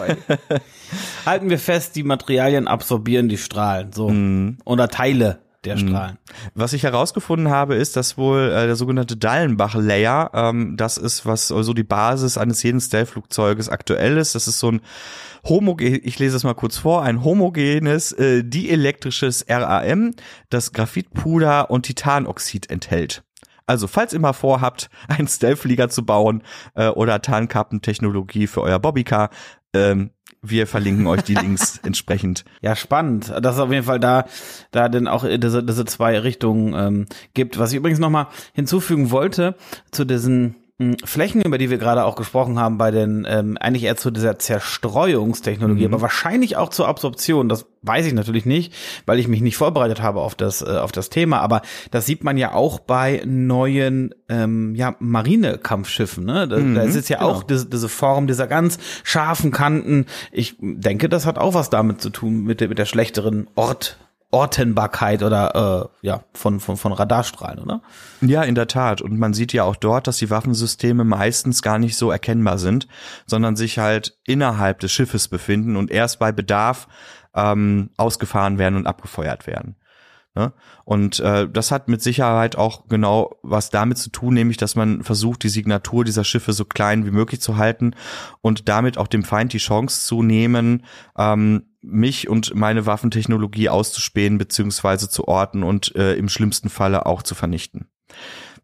Halten wir fest, die Materialien absorbieren die Strahlen, so. Mm. Oder Teile der Strahlen. Was ich herausgefunden habe, ist, dass wohl äh, der sogenannte Dallenbach-Layer, ähm, das ist, was so also die Basis eines jeden Stealth-Flugzeuges aktuell ist. Das ist so ein homogen, ich lese es mal kurz vor, ein homogenes, äh, dielektrisches R A M, das Graphitpuder und Titanoxid enthält. Also, falls ihr mal vorhabt, einen Stealth-Flieger zu bauen äh, oder Tarnkappentechnologie für euer Bobbycar, ähm, wir verlinken euch die Links entsprechend. Ja, spannend, dass es auf jeden Fall da da denn auch diese, diese zwei Richtungen ähm, gibt. Was ich übrigens nochmal hinzufügen wollte zu diesen Flächen, über die wir gerade auch gesprochen haben, bei den ähm, eigentlich eher zu dieser Zerstreuungstechnologie, mhm. aber wahrscheinlich auch zur Absorption. Das weiß ich natürlich nicht, weil ich mich nicht vorbereitet habe auf das äh, auf das Thema. Aber das sieht man ja auch bei neuen ähm, ja Marinekampfschiffen. Ne, da, mhm, da ist es ja genau. auch diese, diese Form dieser ganz scharfen Kanten. Ich denke, das hat auch was damit zu tun mit der mit der schlechteren Ort. Ortenbarkeit oder äh, ja von von von Radarstrahlen, oder? Ja, in der Tat. Und man sieht ja auch dort, dass die Waffensysteme meistens gar nicht so erkennbar sind, sondern sich halt innerhalb des Schiffes befinden und erst bei Bedarf ähm, ausgefahren werden und abgefeuert werden. Ne? Und äh, das hat mit Sicherheit auch genau was damit zu tun, nämlich dass man versucht, die Signatur dieser Schiffe so klein wie möglich zu halten und damit auch dem Feind die Chance zu nehmen, ähm, mich und meine Waffentechnologie auszuspähen beziehungsweise zu orten und äh, im schlimmsten Falle auch zu vernichten.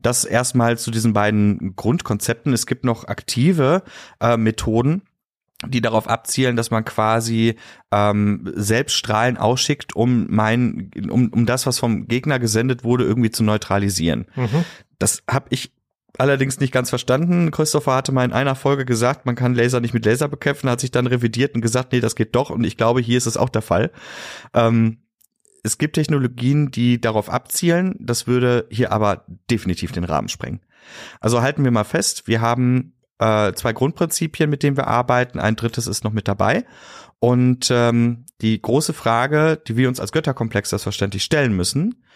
Das erstmal zu diesen beiden Grundkonzepten. Es gibt noch aktive äh, Methoden, die darauf abzielen, dass man quasi ähm, selbst Strahlen ausschickt, um mein, um, um das, was vom Gegner gesendet wurde, irgendwie zu neutralisieren. Mhm. Das habe ich allerdings nicht ganz verstanden. Christopher hatte mal in einer Folge gesagt, man kann Laser nicht mit Laser bekämpfen, hat sich dann revidiert und gesagt, nee, das geht doch. Und ich glaube, hier ist es auch der Fall. Ähm, es gibt Technologien, die darauf abzielen. Das würde hier aber definitiv den Rahmen sprengen. Also halten wir mal fest, wir haben äh, zwei Grundprinzipien, mit denen wir arbeiten. Ein drittes ist noch mit dabei. Und ähm, die große Frage, die wir uns als Götterkomplex selbstverständlich stellen müssen: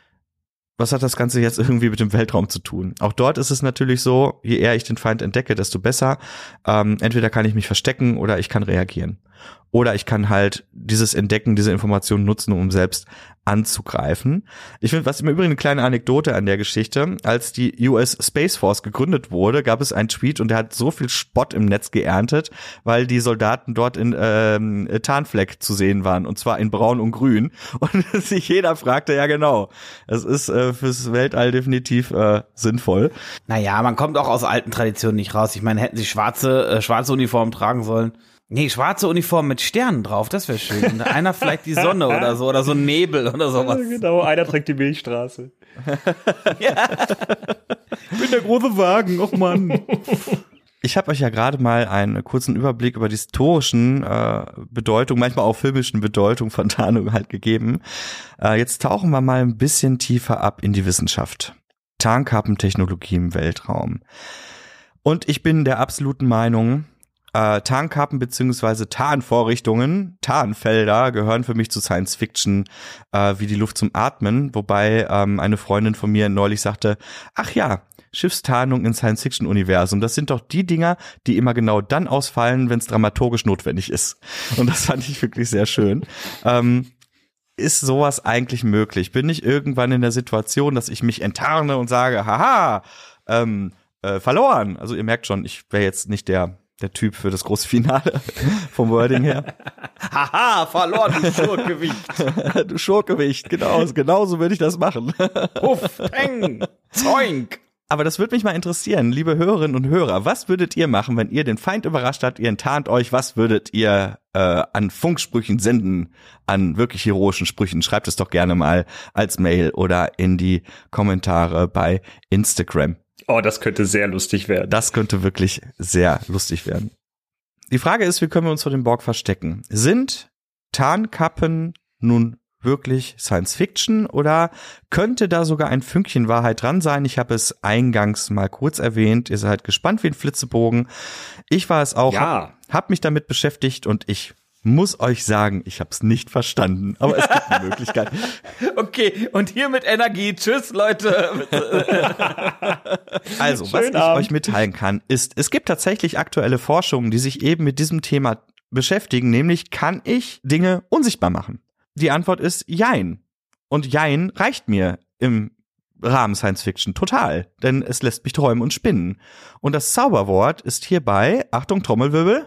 Was hat das Ganze jetzt irgendwie mit dem Weltraum zu tun? Auch dort ist es natürlich so, je eher ich den Feind entdecke, desto besser. Ähm, entweder kann ich mich verstecken oder ich kann reagieren. Oder ich kann halt dieses Entdecken, diese Informationen nutzen, um selbst anzugreifen. Ich finde, was im Übrigen eine kleine Anekdote an der Geschichte: Als die U S Space Force gegründet wurde, gab es einen Tweet und der hat so viel Spott im Netz geerntet, weil die Soldaten dort in ähm, Tarnfleck zu sehen waren, und zwar in Braun und Grün. Und sich jeder fragte, ja genau, es ist äh, fürs Weltall definitiv äh, sinnvoll. Naja, man kommt auch aus alten Traditionen nicht raus. Ich meine, hätten sie schwarze, äh, schwarze Uniformen tragen sollen. Nee, schwarze Uniform mit Sternen drauf, das wäre schön. Und einer vielleicht die Sonne oder so, oder so ein Nebel oder sowas. Ja, genau, einer trägt die Milchstraße. Ja. Ich bin der große Wagen, och Mann. Ich habe euch ja gerade mal einen kurzen Überblick über die historischen äh, Bedeutung, manchmal auch filmischen Bedeutung von Tarnung halt gegeben. Äh, jetzt tauchen wir mal ein bisschen tiefer ab in die Wissenschaft. Tarnkappentechnologie im Weltraum. Und ich bin der absoluten Meinung, Äh, Tarnkappen bzw. Tarnvorrichtungen, Tarnfelder gehören für mich zu Science Fiction äh, wie die Luft zum Atmen, wobei ähm, eine Freundin von mir neulich sagte, ach ja, Schiffstarnung in Science-Fiction-Universum, das sind doch die Dinger, die immer genau dann ausfallen, wenn es dramaturgisch notwendig ist. Und das fand ich wirklich sehr schön. Ähm, ist sowas eigentlich möglich? Bin ich irgendwann in der Situation, dass ich mich enttarne und sage, haha, ähm, äh, verloren? Also ihr merkt schon, ich wäre jetzt nicht der der Typ für das große Finale vom Wording her. Haha, verloren, du Schurkgewicht. Du Schurkgewicht, genau, genauso würde ich das machen. Puff, peng, zoink. Aber das würde mich mal interessieren, liebe Hörerinnen und Hörer, was würdet ihr machen, wenn ihr den Feind überrascht habt, ihr enttarnt euch, was würdet ihr äh, an Funksprüchen senden, an wirklich heroischen Sprüchen? Schreibt es doch gerne mal als Mail oder in die Kommentare bei Instagram. Oh, das könnte sehr lustig werden. Das könnte wirklich sehr lustig werden. Die Frage ist, wie können wir uns vor dem Borg verstecken? Sind Tarnkappen nun wirklich Science Fiction oder könnte da sogar ein Fünkchen Wahrheit dran sein? Ich habe es eingangs mal kurz erwähnt. Ihr seid gespannt wie ein Flitzebogen. Ich war es auch, ja. hab, hab mich damit beschäftigt und ich muss euch sagen, ich habe es nicht verstanden, aber es gibt eine Möglichkeit. Okay, und hier mit Energie. Tschüss, Leute. Also, was ich euch mitteilen kann, ist, es gibt tatsächlich aktuelle Forschungen, die sich eben mit diesem Thema beschäftigen, nämlich, kann ich Dinge unsichtbar machen? Die Antwort ist Jein. Und Jein reicht mir im Rahmen Science Fiction total, denn es lässt mich träumen und spinnen. Und das Zauberwort ist hierbei, Achtung, Trommelwirbel,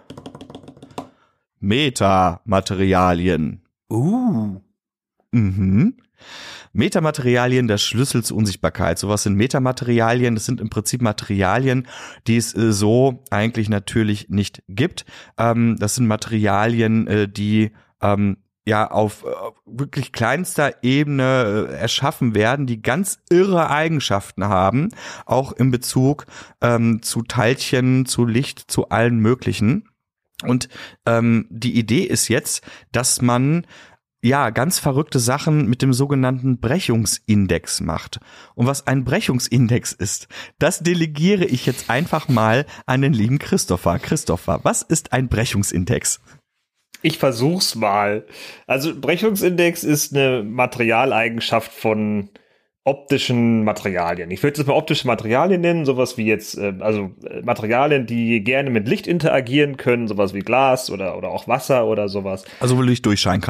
Metamaterialien. Uh. Mhm. Metamaterialien, der Schlüssel zur Unsichtbarkeit. Sowas sind Metamaterialien, das sind im Prinzip Materialien, die es äh, so eigentlich natürlich nicht gibt. Ähm, das sind Materialien, äh, die ähm, ja auf äh, wirklich kleinster Ebene äh, erschaffen werden, die ganz irre Eigenschaften haben, auch in Bezug ähm, zu Teilchen, zu Licht, zu allen möglichen. Und ähm, die Idee ist jetzt, dass man ja ganz verrückte Sachen mit dem sogenannten Brechungsindex macht. Und was ein Brechungsindex ist, das delegiere ich jetzt einfach mal an den lieben Christopher. Christopher, was ist ein Brechungsindex? Ich versuch's mal. Also Brechungsindex ist eine Materialeigenschaft von optischen Materialien. Ich würde es mal optische Materialien nennen, sowas wie jetzt, äh, also äh, Materialien, die gerne mit Licht interagieren können, sowas wie Glas oder oder auch Wasser oder sowas. Also wo Licht durchscheinen kann.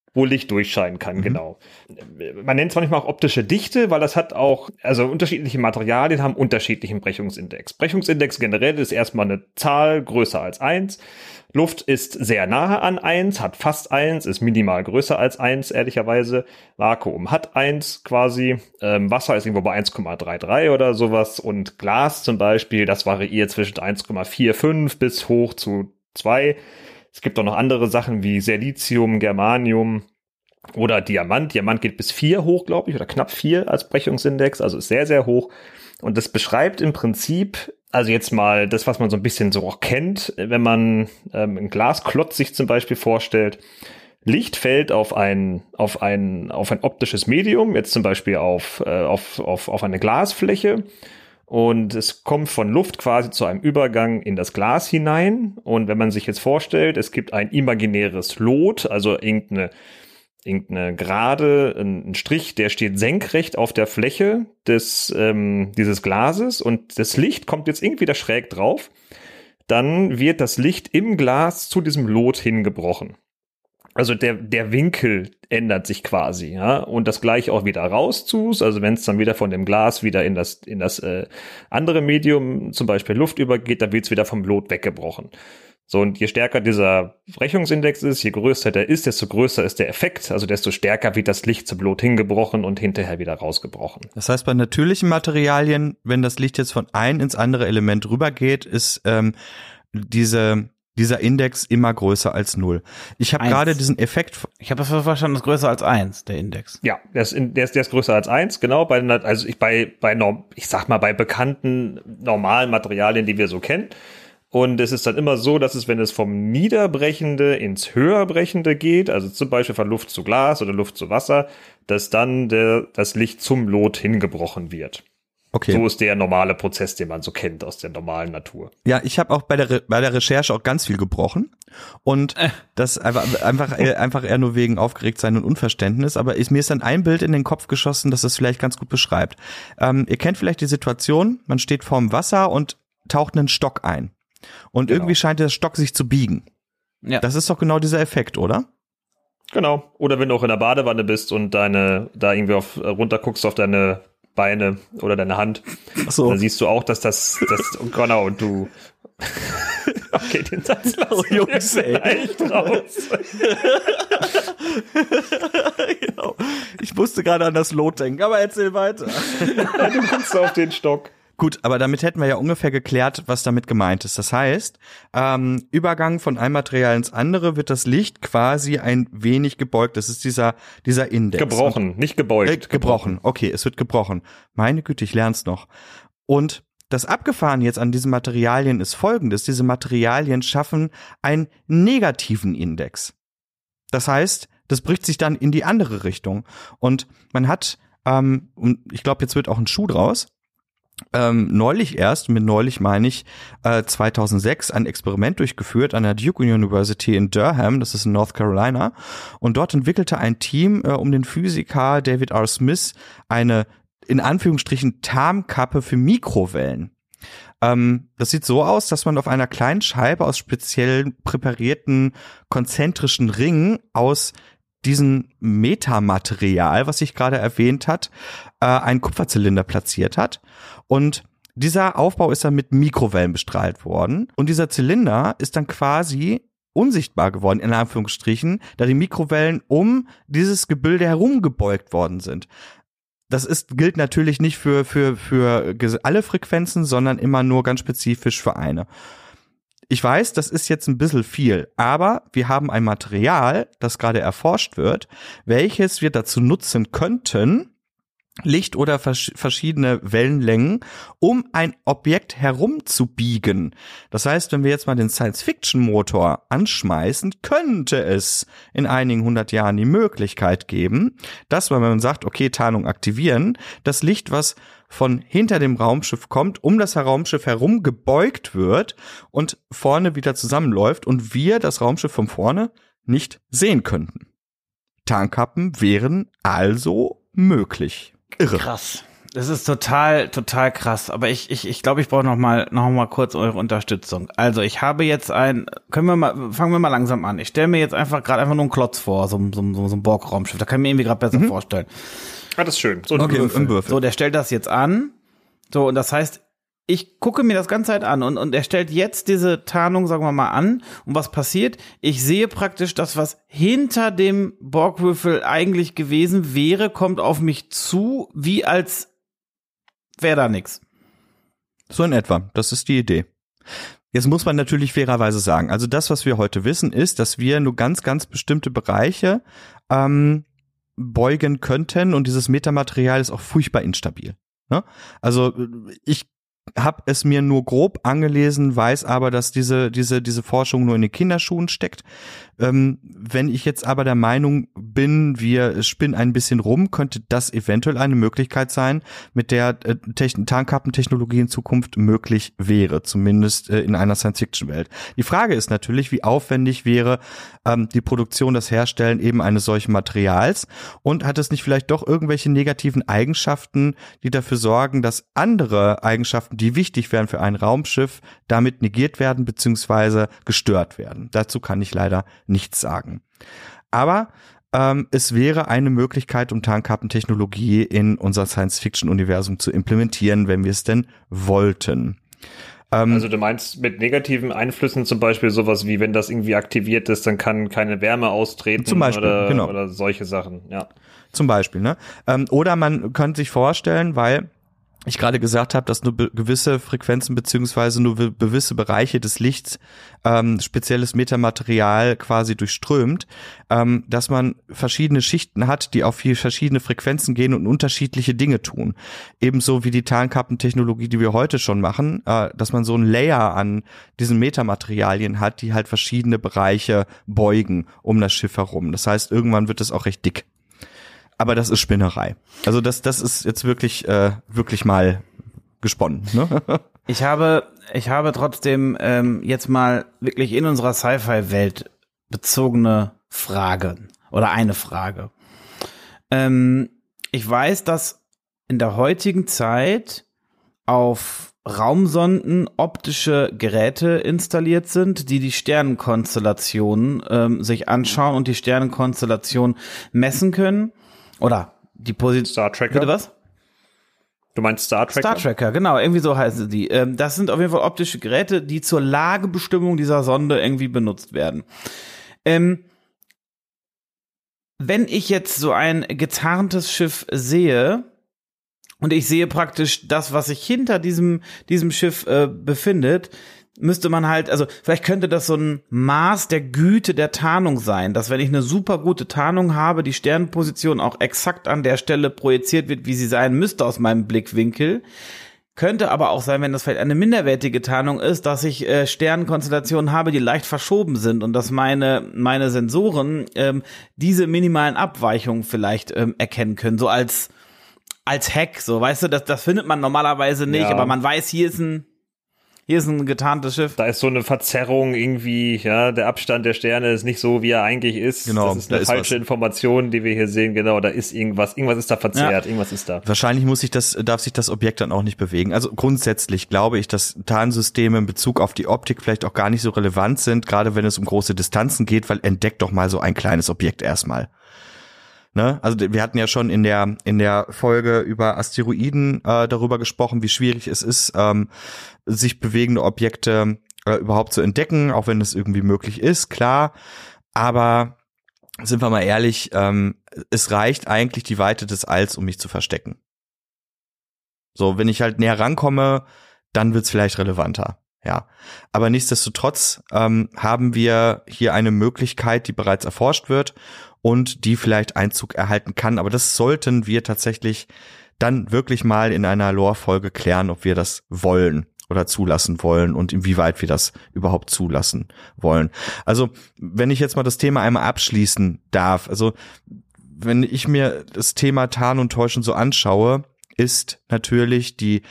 wo Licht durchscheinen kann, mhm. genau. Man nennt es manchmal auch optische Dichte, weil das hat auch, also unterschiedliche Materialien haben unterschiedlichen Brechungsindex. Brechungsindex generell ist erstmal eine Zahl größer als eins. Luft ist sehr nahe an eins, hat fast eins, ist minimal größer als eins, ehrlicherweise. Vakuum hat eins quasi. Ähm, Wasser ist irgendwo bei eins Komma dreiunddreißig oder sowas. Und Glas zum Beispiel, das variiert zwischen eins Komma fünfundvierzig bis hoch zu zwei. Es gibt auch noch andere Sachen wie Silizium, Germanium oder Diamant. Diamant geht bis vier hoch, glaube ich, oder knapp vier als Brechungsindex, also ist sehr, sehr hoch. Und das beschreibt im Prinzip, also jetzt mal das, was man so ein bisschen so auch kennt, wenn man ähm, einen Glasklotz sich zum Beispiel vorstellt. Licht fällt auf ein, auf ein, auf ein optisches Medium, jetzt zum Beispiel auf, äh, auf, auf, auf eine Glasfläche. Und es kommt von Luft quasi zu einem Übergang in das Glas hinein. Und wenn man sich jetzt vorstellt, es gibt ein imaginäres Lot, also irgendeine, irgendeine Gerade, ein Strich, der steht senkrecht auf der Fläche des, ähm, dieses Glases und das Licht kommt jetzt irgendwie da schräg drauf, dann wird das Licht im Glas zu diesem Lot hingebrochen. Also der, der Winkel ändert sich quasi, ja, und das gleich auch wieder raus zu, also wenn es dann wieder von dem Glas wieder in das, in das äh, andere Medium, zum Beispiel Luft übergeht, dann wird es wieder vom Lot weggebrochen. So, und je stärker dieser Brechungsindex ist, je größer der ist, desto größer ist der Effekt, also desto stärker wird das Licht zum Lot hingebrochen und hinterher wieder rausgebrochen. Das heißt, bei natürlichen Materialien, wenn das Licht jetzt von einem ins andere Element rübergeht, ist ähm, diese dieser Index immer größer als null. Ich habe gerade diesen Effekt. Ich habe das verstanden, das ist größer als eins, der Index. Ja, der ist, der ist, der ist größer als eins, genau. Bei, also ich bei, bei, ich sag mal, bei bekannten normalen Materialien, die wir so kennen. Und es ist dann immer so, dass es, wenn es vom Niederbrechende ins Höherbrechende geht, also zum Beispiel von Luft zu Glas oder Luft zu Wasser, dass dann der, das Licht zum Lot hingebrochen wird. Okay. So ist der normale Prozess, den man so kennt aus der normalen Natur. Ja, ich habe auch bei der Re- bei der Recherche auch ganz viel gebrochen und äh. das einfach einfach einfach eher nur wegen Aufgeregtsein und Unverständnis, aber ist, mir ist dann ein Bild in den Kopf geschossen, das es vielleicht ganz gut beschreibt. Ähm, ihr kennt vielleicht die Situation, man steht vorm Wasser und taucht einen Stock ein und genau. Irgendwie scheint der Stock sich zu biegen. Ja. Das ist doch genau dieser Effekt, oder? Genau. Oder wenn du auch in der Badewanne bist und deine da irgendwie auf runter guckst auf deine Beine oder deine Hand. Ach so. Dann siehst du auch, dass das, das genau, und du okay, den Satz lass oh, Jungs, echt raus. Genau. Ich musste gerade an das Lot denken, aber erzähl weiter. Ja, du guckst auf den Stock. Gut, aber damit hätten wir ja ungefähr geklärt, was damit gemeint ist. Das heißt, ähm, Übergang von einem Material ins andere wird das Licht quasi ein wenig gebeugt. Das ist dieser dieser Index. Gebrochen, Und, nicht gebeugt. Äh, gebrochen. Okay, es wird gebrochen. Meine Güte, ich lern's noch. Und das Abgefahren jetzt an diesen Materialien ist Folgendes. Diese Materialien schaffen einen negativen Index. Das heißt, das bricht sich dann in die andere Richtung. Und man hat, ähm, ich glaube, jetzt wird auch ein Schuh draus, Ähm, neulich erst, mit neulich meine ich, äh, zweitausendsechs ein Experiment durchgeführt an der Duke University in Durham, das ist in North Carolina, und dort entwickelte ein Team äh, um den Physiker David R. Smith eine, in Anführungsstrichen, Tarnkappe für Mikrowellen. Ähm, das sieht so aus, dass man auf einer kleinen Scheibe aus speziell präparierten konzentrischen Ringen aus diesen Metamaterial, was ich gerade erwähnt hat, äh, einen Kupferzylinder platziert hat. Und dieser Aufbau ist dann mit Mikrowellen bestrahlt worden. Und dieser Zylinder ist dann quasi unsichtbar geworden, in Anführungsstrichen, da die Mikrowellen um dieses Gebilde herum gebeugt worden sind. Das ist, gilt natürlich nicht für, für, für alle Frequenzen, sondern immer nur ganz spezifisch für eine. Ich weiß, das ist jetzt ein bisschen viel, aber wir haben ein Material, das gerade erforscht wird, welches wir dazu nutzen könnten, Licht oder vers- verschiedene Wellenlängen, um ein Objekt herumzubiegen. Das heißt, wenn wir jetzt mal den Science-Fiction-Motor anschmeißen, könnte es in einigen hundert Jahren die Möglichkeit geben, dass, wenn man sagt, okay, Tarnung aktivieren, das Licht, was von hinter dem Raumschiff kommt, um das Raumschiff herum gebeugt wird und vorne wieder zusammenläuft und wir das Raumschiff von vorne nicht sehen könnten. Tarnkappen wären also möglich. Irre. Krass. Das ist total, total krass. Aber ich, ich, ich glaube, ich brauche noch mal, noch mal kurz eure Unterstützung. Also ich habe jetzt ein, können wir mal, fangen wir mal langsam an. Ich stelle mir jetzt einfach gerade einfach nur einen Klotz vor, so, so, so, so ein Borg-Raumschiff. Da kann ich mir irgendwie gerade besser mhm. vorstellen. Ah, das ist schön. So ein okay, Würfel. Würfel. So, der stellt das jetzt an. So, und das heißt, ich gucke mir das ganze Zeit an und, und er stellt jetzt diese Tarnung, sagen wir mal, an. Und was passiert? Ich sehe praktisch das, was hinter dem Borgwürfel eigentlich gewesen wäre, kommt auf mich zu, wie als wäre da nix. So in etwa. Das ist die Idee. Jetzt muss man natürlich fairerweise sagen, also das, was wir heute wissen, ist, dass wir nur ganz, ganz bestimmte Bereiche ähm, beugen könnten und dieses Metamaterial ist auch furchtbar instabil. Ne? Also ich habe es mir nur grob angelesen, weiß aber, dass diese diese diese Forschung nur in den Kinderschuhen steckt. Ähm, wenn ich jetzt aber der Meinung bin, wir spinnen ein bisschen rum, könnte das eventuell eine Möglichkeit sein, mit der äh, Techn- Tarnkappentechnologie in Zukunft möglich wäre, zumindest äh, in einer Science-Fiction-Welt. Die Frage ist natürlich, wie aufwendig wäre ähm, die Produktion, das Herstellen eben eines solchen Materials und hat es nicht vielleicht doch irgendwelche negativen Eigenschaften, die dafür sorgen, dass andere Eigenschaften, die wichtig wären für ein Raumschiff, damit negiert werden bzw. gestört werden. Dazu kann ich leider nichts sagen. Aber ähm, es wäre eine Möglichkeit, um Tarnkappentechnologie in unser Science-Fiction-Universum zu implementieren, wenn wir es denn wollten. Ähm, also du meinst mit negativen Einflüssen zum Beispiel sowas wie, wenn das irgendwie aktiviert ist, dann kann keine Wärme austreten zum Beispiel, oder, genau. oder solche Sachen, ja. Zum Beispiel, ne? Ähm, oder man könnte sich vorstellen, weil ich gerade gesagt habe, dass nur be- gewisse Frequenzen beziehungsweise nur be- gewisse Bereiche des Lichts ähm, spezielles Metamaterial quasi durchströmt, ähm, dass man verschiedene Schichten hat, die auf viel verschiedene Frequenzen gehen und unterschiedliche Dinge tun. Ebenso wie die Tarnkappentechnologie, die wir heute schon machen, äh, dass man so ein Layer an diesen Metamaterialien hat, die halt verschiedene Bereiche beugen um das Schiff herum. Das heißt, irgendwann wird es auch recht dick. Aber das ist Spinnerei. Also das, das ist jetzt wirklich, äh, wirklich mal gesponnen. Ne? Ich habe, ich habe trotzdem ähm, jetzt mal wirklich in unserer Sci-Fi-Welt bezogene Frage oder eine Frage. Ähm, ich weiß, dass in der heutigen Zeit auf Raumsonden optische Geräte installiert sind, die die Sternenkonstellationen ähm, sich anschauen und die Sternenkonstellation messen können. Oder die Position. Star Tracker. Bitte was? Du meinst Star Tracker? Star Tracker, genau, irgendwie so heißen die. Das sind auf jeden Fall optische Geräte, die zur Lagebestimmung dieser Sonde irgendwie benutzt werden. Ähm, wenn ich jetzt so ein getarntes Schiff sehe und ich sehe praktisch das, was sich hinter diesem, diesem Schiff äh, befindet, müsste man halt, also vielleicht könnte das so ein Maß der Güte der Tarnung sein, dass wenn ich eine super gute Tarnung habe, die Sternenposition auch exakt an der Stelle projiziert wird, wie sie sein müsste aus meinem Blickwinkel. Könnte aber auch sein, wenn das vielleicht eine minderwertige Tarnung ist, dass ich äh, Sternenkonstellationen habe, die leicht verschoben sind und dass meine meine Sensoren ähm, diese minimalen Abweichungen vielleicht ähm, erkennen können, so als als Hack, so, weißt du, das das findet man normalerweise nicht, ja. aber man weiß, hier ist ein Hier ist ein getarntes Schiff. Da ist so eine Verzerrung irgendwie, ja, der Abstand der Sterne ist nicht so, wie er eigentlich ist. Genau, das ist eine da ist falsche was. Information, die wir hier sehen. Genau, da ist irgendwas, irgendwas ist da verzerrt, ja. irgendwas ist da. Wahrscheinlich muss sich das, darf sich das Objekt dann auch nicht bewegen. Also grundsätzlich glaube ich, dass Tarnsysteme in Bezug auf die Optik vielleicht auch gar nicht so relevant sind, gerade wenn es um große Distanzen geht, weil entdeckt doch mal so ein kleines Objekt erstmal. Ne? Also wir hatten ja schon in der in der Folge über Asteroiden äh, darüber gesprochen, wie schwierig es ist, ähm, sich bewegende Objekte äh, überhaupt zu entdecken, auch wenn es irgendwie möglich ist, klar. Aber sind wir mal ehrlich, ähm, es reicht eigentlich die Weite des Alls, um mich zu verstecken. So, wenn ich halt näher rankomme, dann wird's vielleicht relevanter. Ja, aber nichtsdestotrotz ähm, haben wir hier eine Möglichkeit, die bereits erforscht wird und die vielleicht Einzug erhalten kann. Aber das sollten wir tatsächlich dann wirklich mal in einer Lore-Folge klären, ob wir das wollen oder zulassen wollen und inwieweit wir das überhaupt zulassen wollen. Also, wenn ich jetzt mal das Thema einmal abschließen darf, also wenn ich mir das Thema Tarn und Täuschen so anschaue, ist natürlich die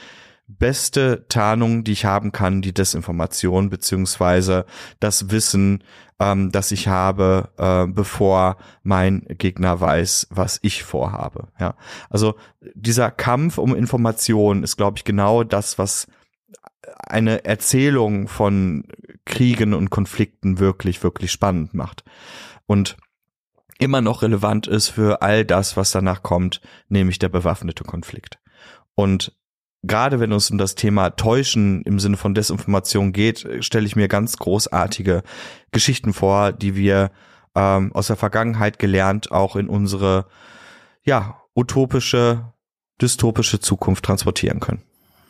beste Tarnung, die ich haben kann, die Desinformation beziehungsweise das Wissen, ähm, das ich habe, äh, bevor mein Gegner weiß, was ich vorhabe. Ja, also dieser Kampf um Information ist, glaube ich, genau das, was eine Erzählung von Kriegen und Konflikten wirklich, wirklich spannend macht und immer noch relevant ist für all das, was danach kommt, nämlich der bewaffnete Konflikt. Und gerade wenn es um das Thema Täuschen im Sinne von Desinformation geht, stelle ich mir ganz großartige Geschichten vor, die wir ähm, aus der Vergangenheit gelernt auch in unsere ja utopische, dystopische Zukunft transportieren können.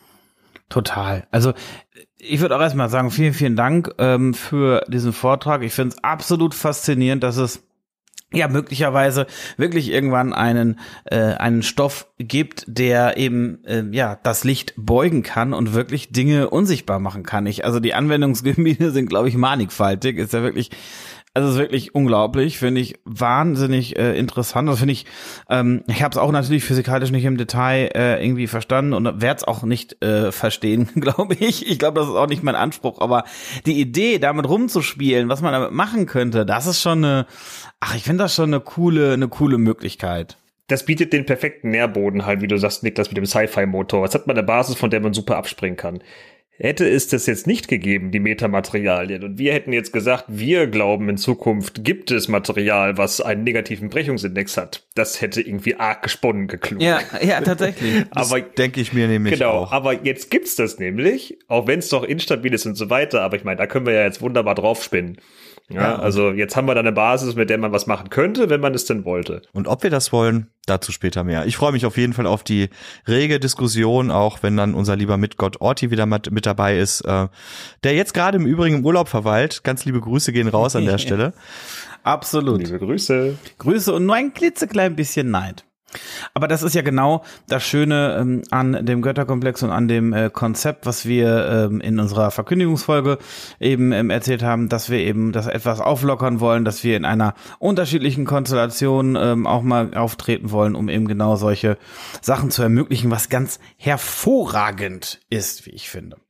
Total. Also ich würde auch erstmal sagen, vielen, vielen Dank ähm, für diesen Vortrag. Ich finde es absolut faszinierend, dass es ja möglicherweise wirklich irgendwann einen äh, einen Stoff gibt, der eben äh, ja das Licht beugen kann und wirklich Dinge unsichtbar machen kann. Ich, also die Anwendungsgebiete sind, glaube ich, mannigfaltig. Ist ja wirklich, also ist wirklich unglaublich, finde ich wahnsinnig äh, interessant. Das finde ich, ähm, ich habe es auch natürlich physikalisch nicht im Detail äh, irgendwie verstanden und werde es auch nicht äh, verstehen, glaube ich. Ich glaube, das ist auch nicht mein Anspruch. Aber die Idee, damit rumzuspielen, was man damit machen könnte, das ist schon eine, ach, ich finde das schon eine coole, eine coole Möglichkeit. Das bietet den perfekten Nährboden halt, wie du sagst, Niklas, mit dem Sci-Fi-Motor. Jetzt hat man eine Basis, von der man super abspringen kann. Hätte es das jetzt nicht gegeben, die Metamaterialien, und wir hätten jetzt gesagt, wir glauben, in Zukunft gibt es Material, was einen negativen Brechungsindex hat. Das hätte irgendwie arg gesponnen geklungen. Ja, ja, tatsächlich. Aber denke ich mir nämlich genau, auch. Aber jetzt gibt's das nämlich, auch wenn es doch instabil ist und so weiter. Aber ich meine, da können wir ja jetzt wunderbar drauf spinnen. Ja, ja, also jetzt haben wir da eine Basis, mit der man was machen könnte, wenn man es denn wollte. Und ob wir das wollen, dazu später mehr. Ich freue mich auf jeden Fall auf die rege Diskussion, auch wenn dann unser lieber Mitgott Orti wieder mit, mit dabei ist, äh, der jetzt gerade im Übrigen im Urlaub verweilt. Ganz liebe Grüße gehen raus an der Stelle. Absolut. Liebe Grüße. Grüße und nur ein klitzeklein bisschen Neid. Aber das ist ja genau das Schöne ähm, an dem Götterkomplex und an dem äh, Konzept, was wir ähm, in unserer Verkündigungsfolge eben ähm, erzählt haben, dass wir eben das etwas auflockern wollen, dass wir in einer unterschiedlichen Konstellation ähm, auch mal auftreten wollen, um eben genau solche Sachen zu ermöglichen, was ganz hervorragend ist, wie ich finde.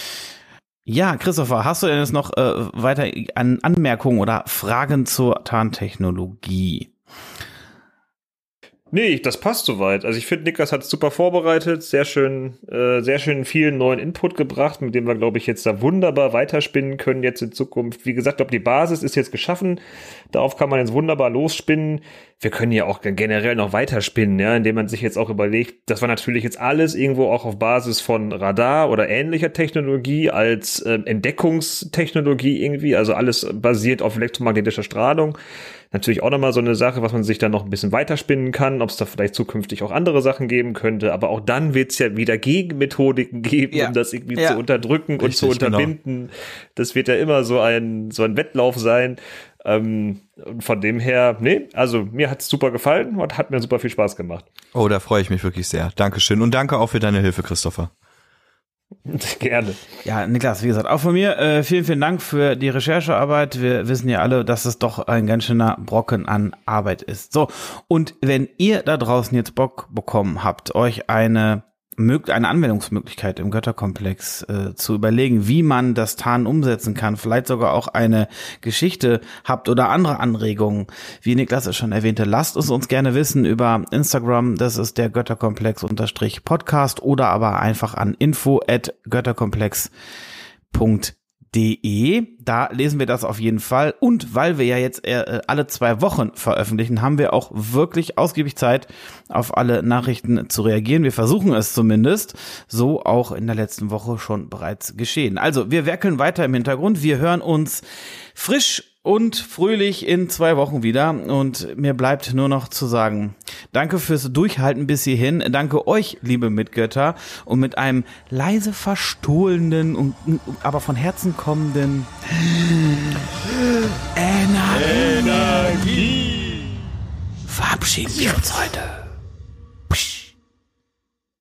Ja, Christopher, hast du denn jetzt noch äh, weiter an Anmerkungen oder Fragen zur Tarntechnologie? Nee, das passt soweit. Also ich finde, Niklas hat es super vorbereitet, sehr schön, äh, sehr schön vielen neuen Input gebracht, mit dem wir, glaube ich, jetzt da wunderbar weiterspinnen können jetzt in Zukunft. Wie gesagt, ich glaube, die Basis ist jetzt geschaffen. Darauf kann man jetzt wunderbar losspinnen. Wir können ja auch generell noch weiterspinnen, ja, indem man sich jetzt auch überlegt, das war natürlich jetzt alles irgendwo auch auf Basis von Radar oder ähnlicher Technologie als äh, Entdeckungstechnologie irgendwie, also alles basiert auf elektromagnetischer Strahlung. Natürlich auch nochmal so eine Sache, was man sich dann noch ein bisschen weiterspinnen kann, ob es da vielleicht zukünftig auch andere Sachen geben könnte, aber auch dann wird es ja wieder Gegenmethodiken geben, ja. um das irgendwie ja. zu unterdrücken Richtig, und zu unterbinden. Genau. Das wird ja immer so ein, so ein Wettlauf sein. Ähm, und von dem her, nee, also mir hat's super gefallen und hat mir super viel Spaß gemacht. Oh, da freue ich mich wirklich sehr. Dankeschön und danke auch für deine Hilfe, Christopher. Gerne. Ja, Niklas, wie gesagt, auch von mir äh, vielen, vielen Dank für die Recherchearbeit. Wir wissen ja alle, dass es doch ein ganz schöner Brocken an Arbeit ist. So, und wenn ihr da draußen jetzt Bock bekommen habt, euch eine eine Anwendungsmöglichkeit im Götterkomplex äh, zu überlegen, wie man das Tarnen umsetzen kann, vielleicht sogar auch eine Geschichte habt oder andere Anregungen, wie Niklas es schon erwähnte, lasst es uns gerne wissen über Instagram, das ist der Götterkomplex-Podcast oder aber einfach an info at götterkomplex punkt de. Da lesen wir das auf jeden Fall. Und weil wir ja jetzt äh, alle zwei Wochen veröffentlichen, haben wir auch wirklich ausgiebig Zeit, auf alle Nachrichten zu reagieren. Wir versuchen es zumindest. So auch in der letzten Woche schon bereits geschehen. Also wir werkeln weiter im Hintergrund. Wir hören uns frisch und fröhlich in zwei Wochen wieder. Und mir bleibt nur noch zu sagen, danke fürs Durchhalten bis hierhin. Danke euch, liebe Mitgötter. Und mit einem leise verstohlenen, und, aber von Herzen kommenden Energie, Energie. verabschieden wir uns heute.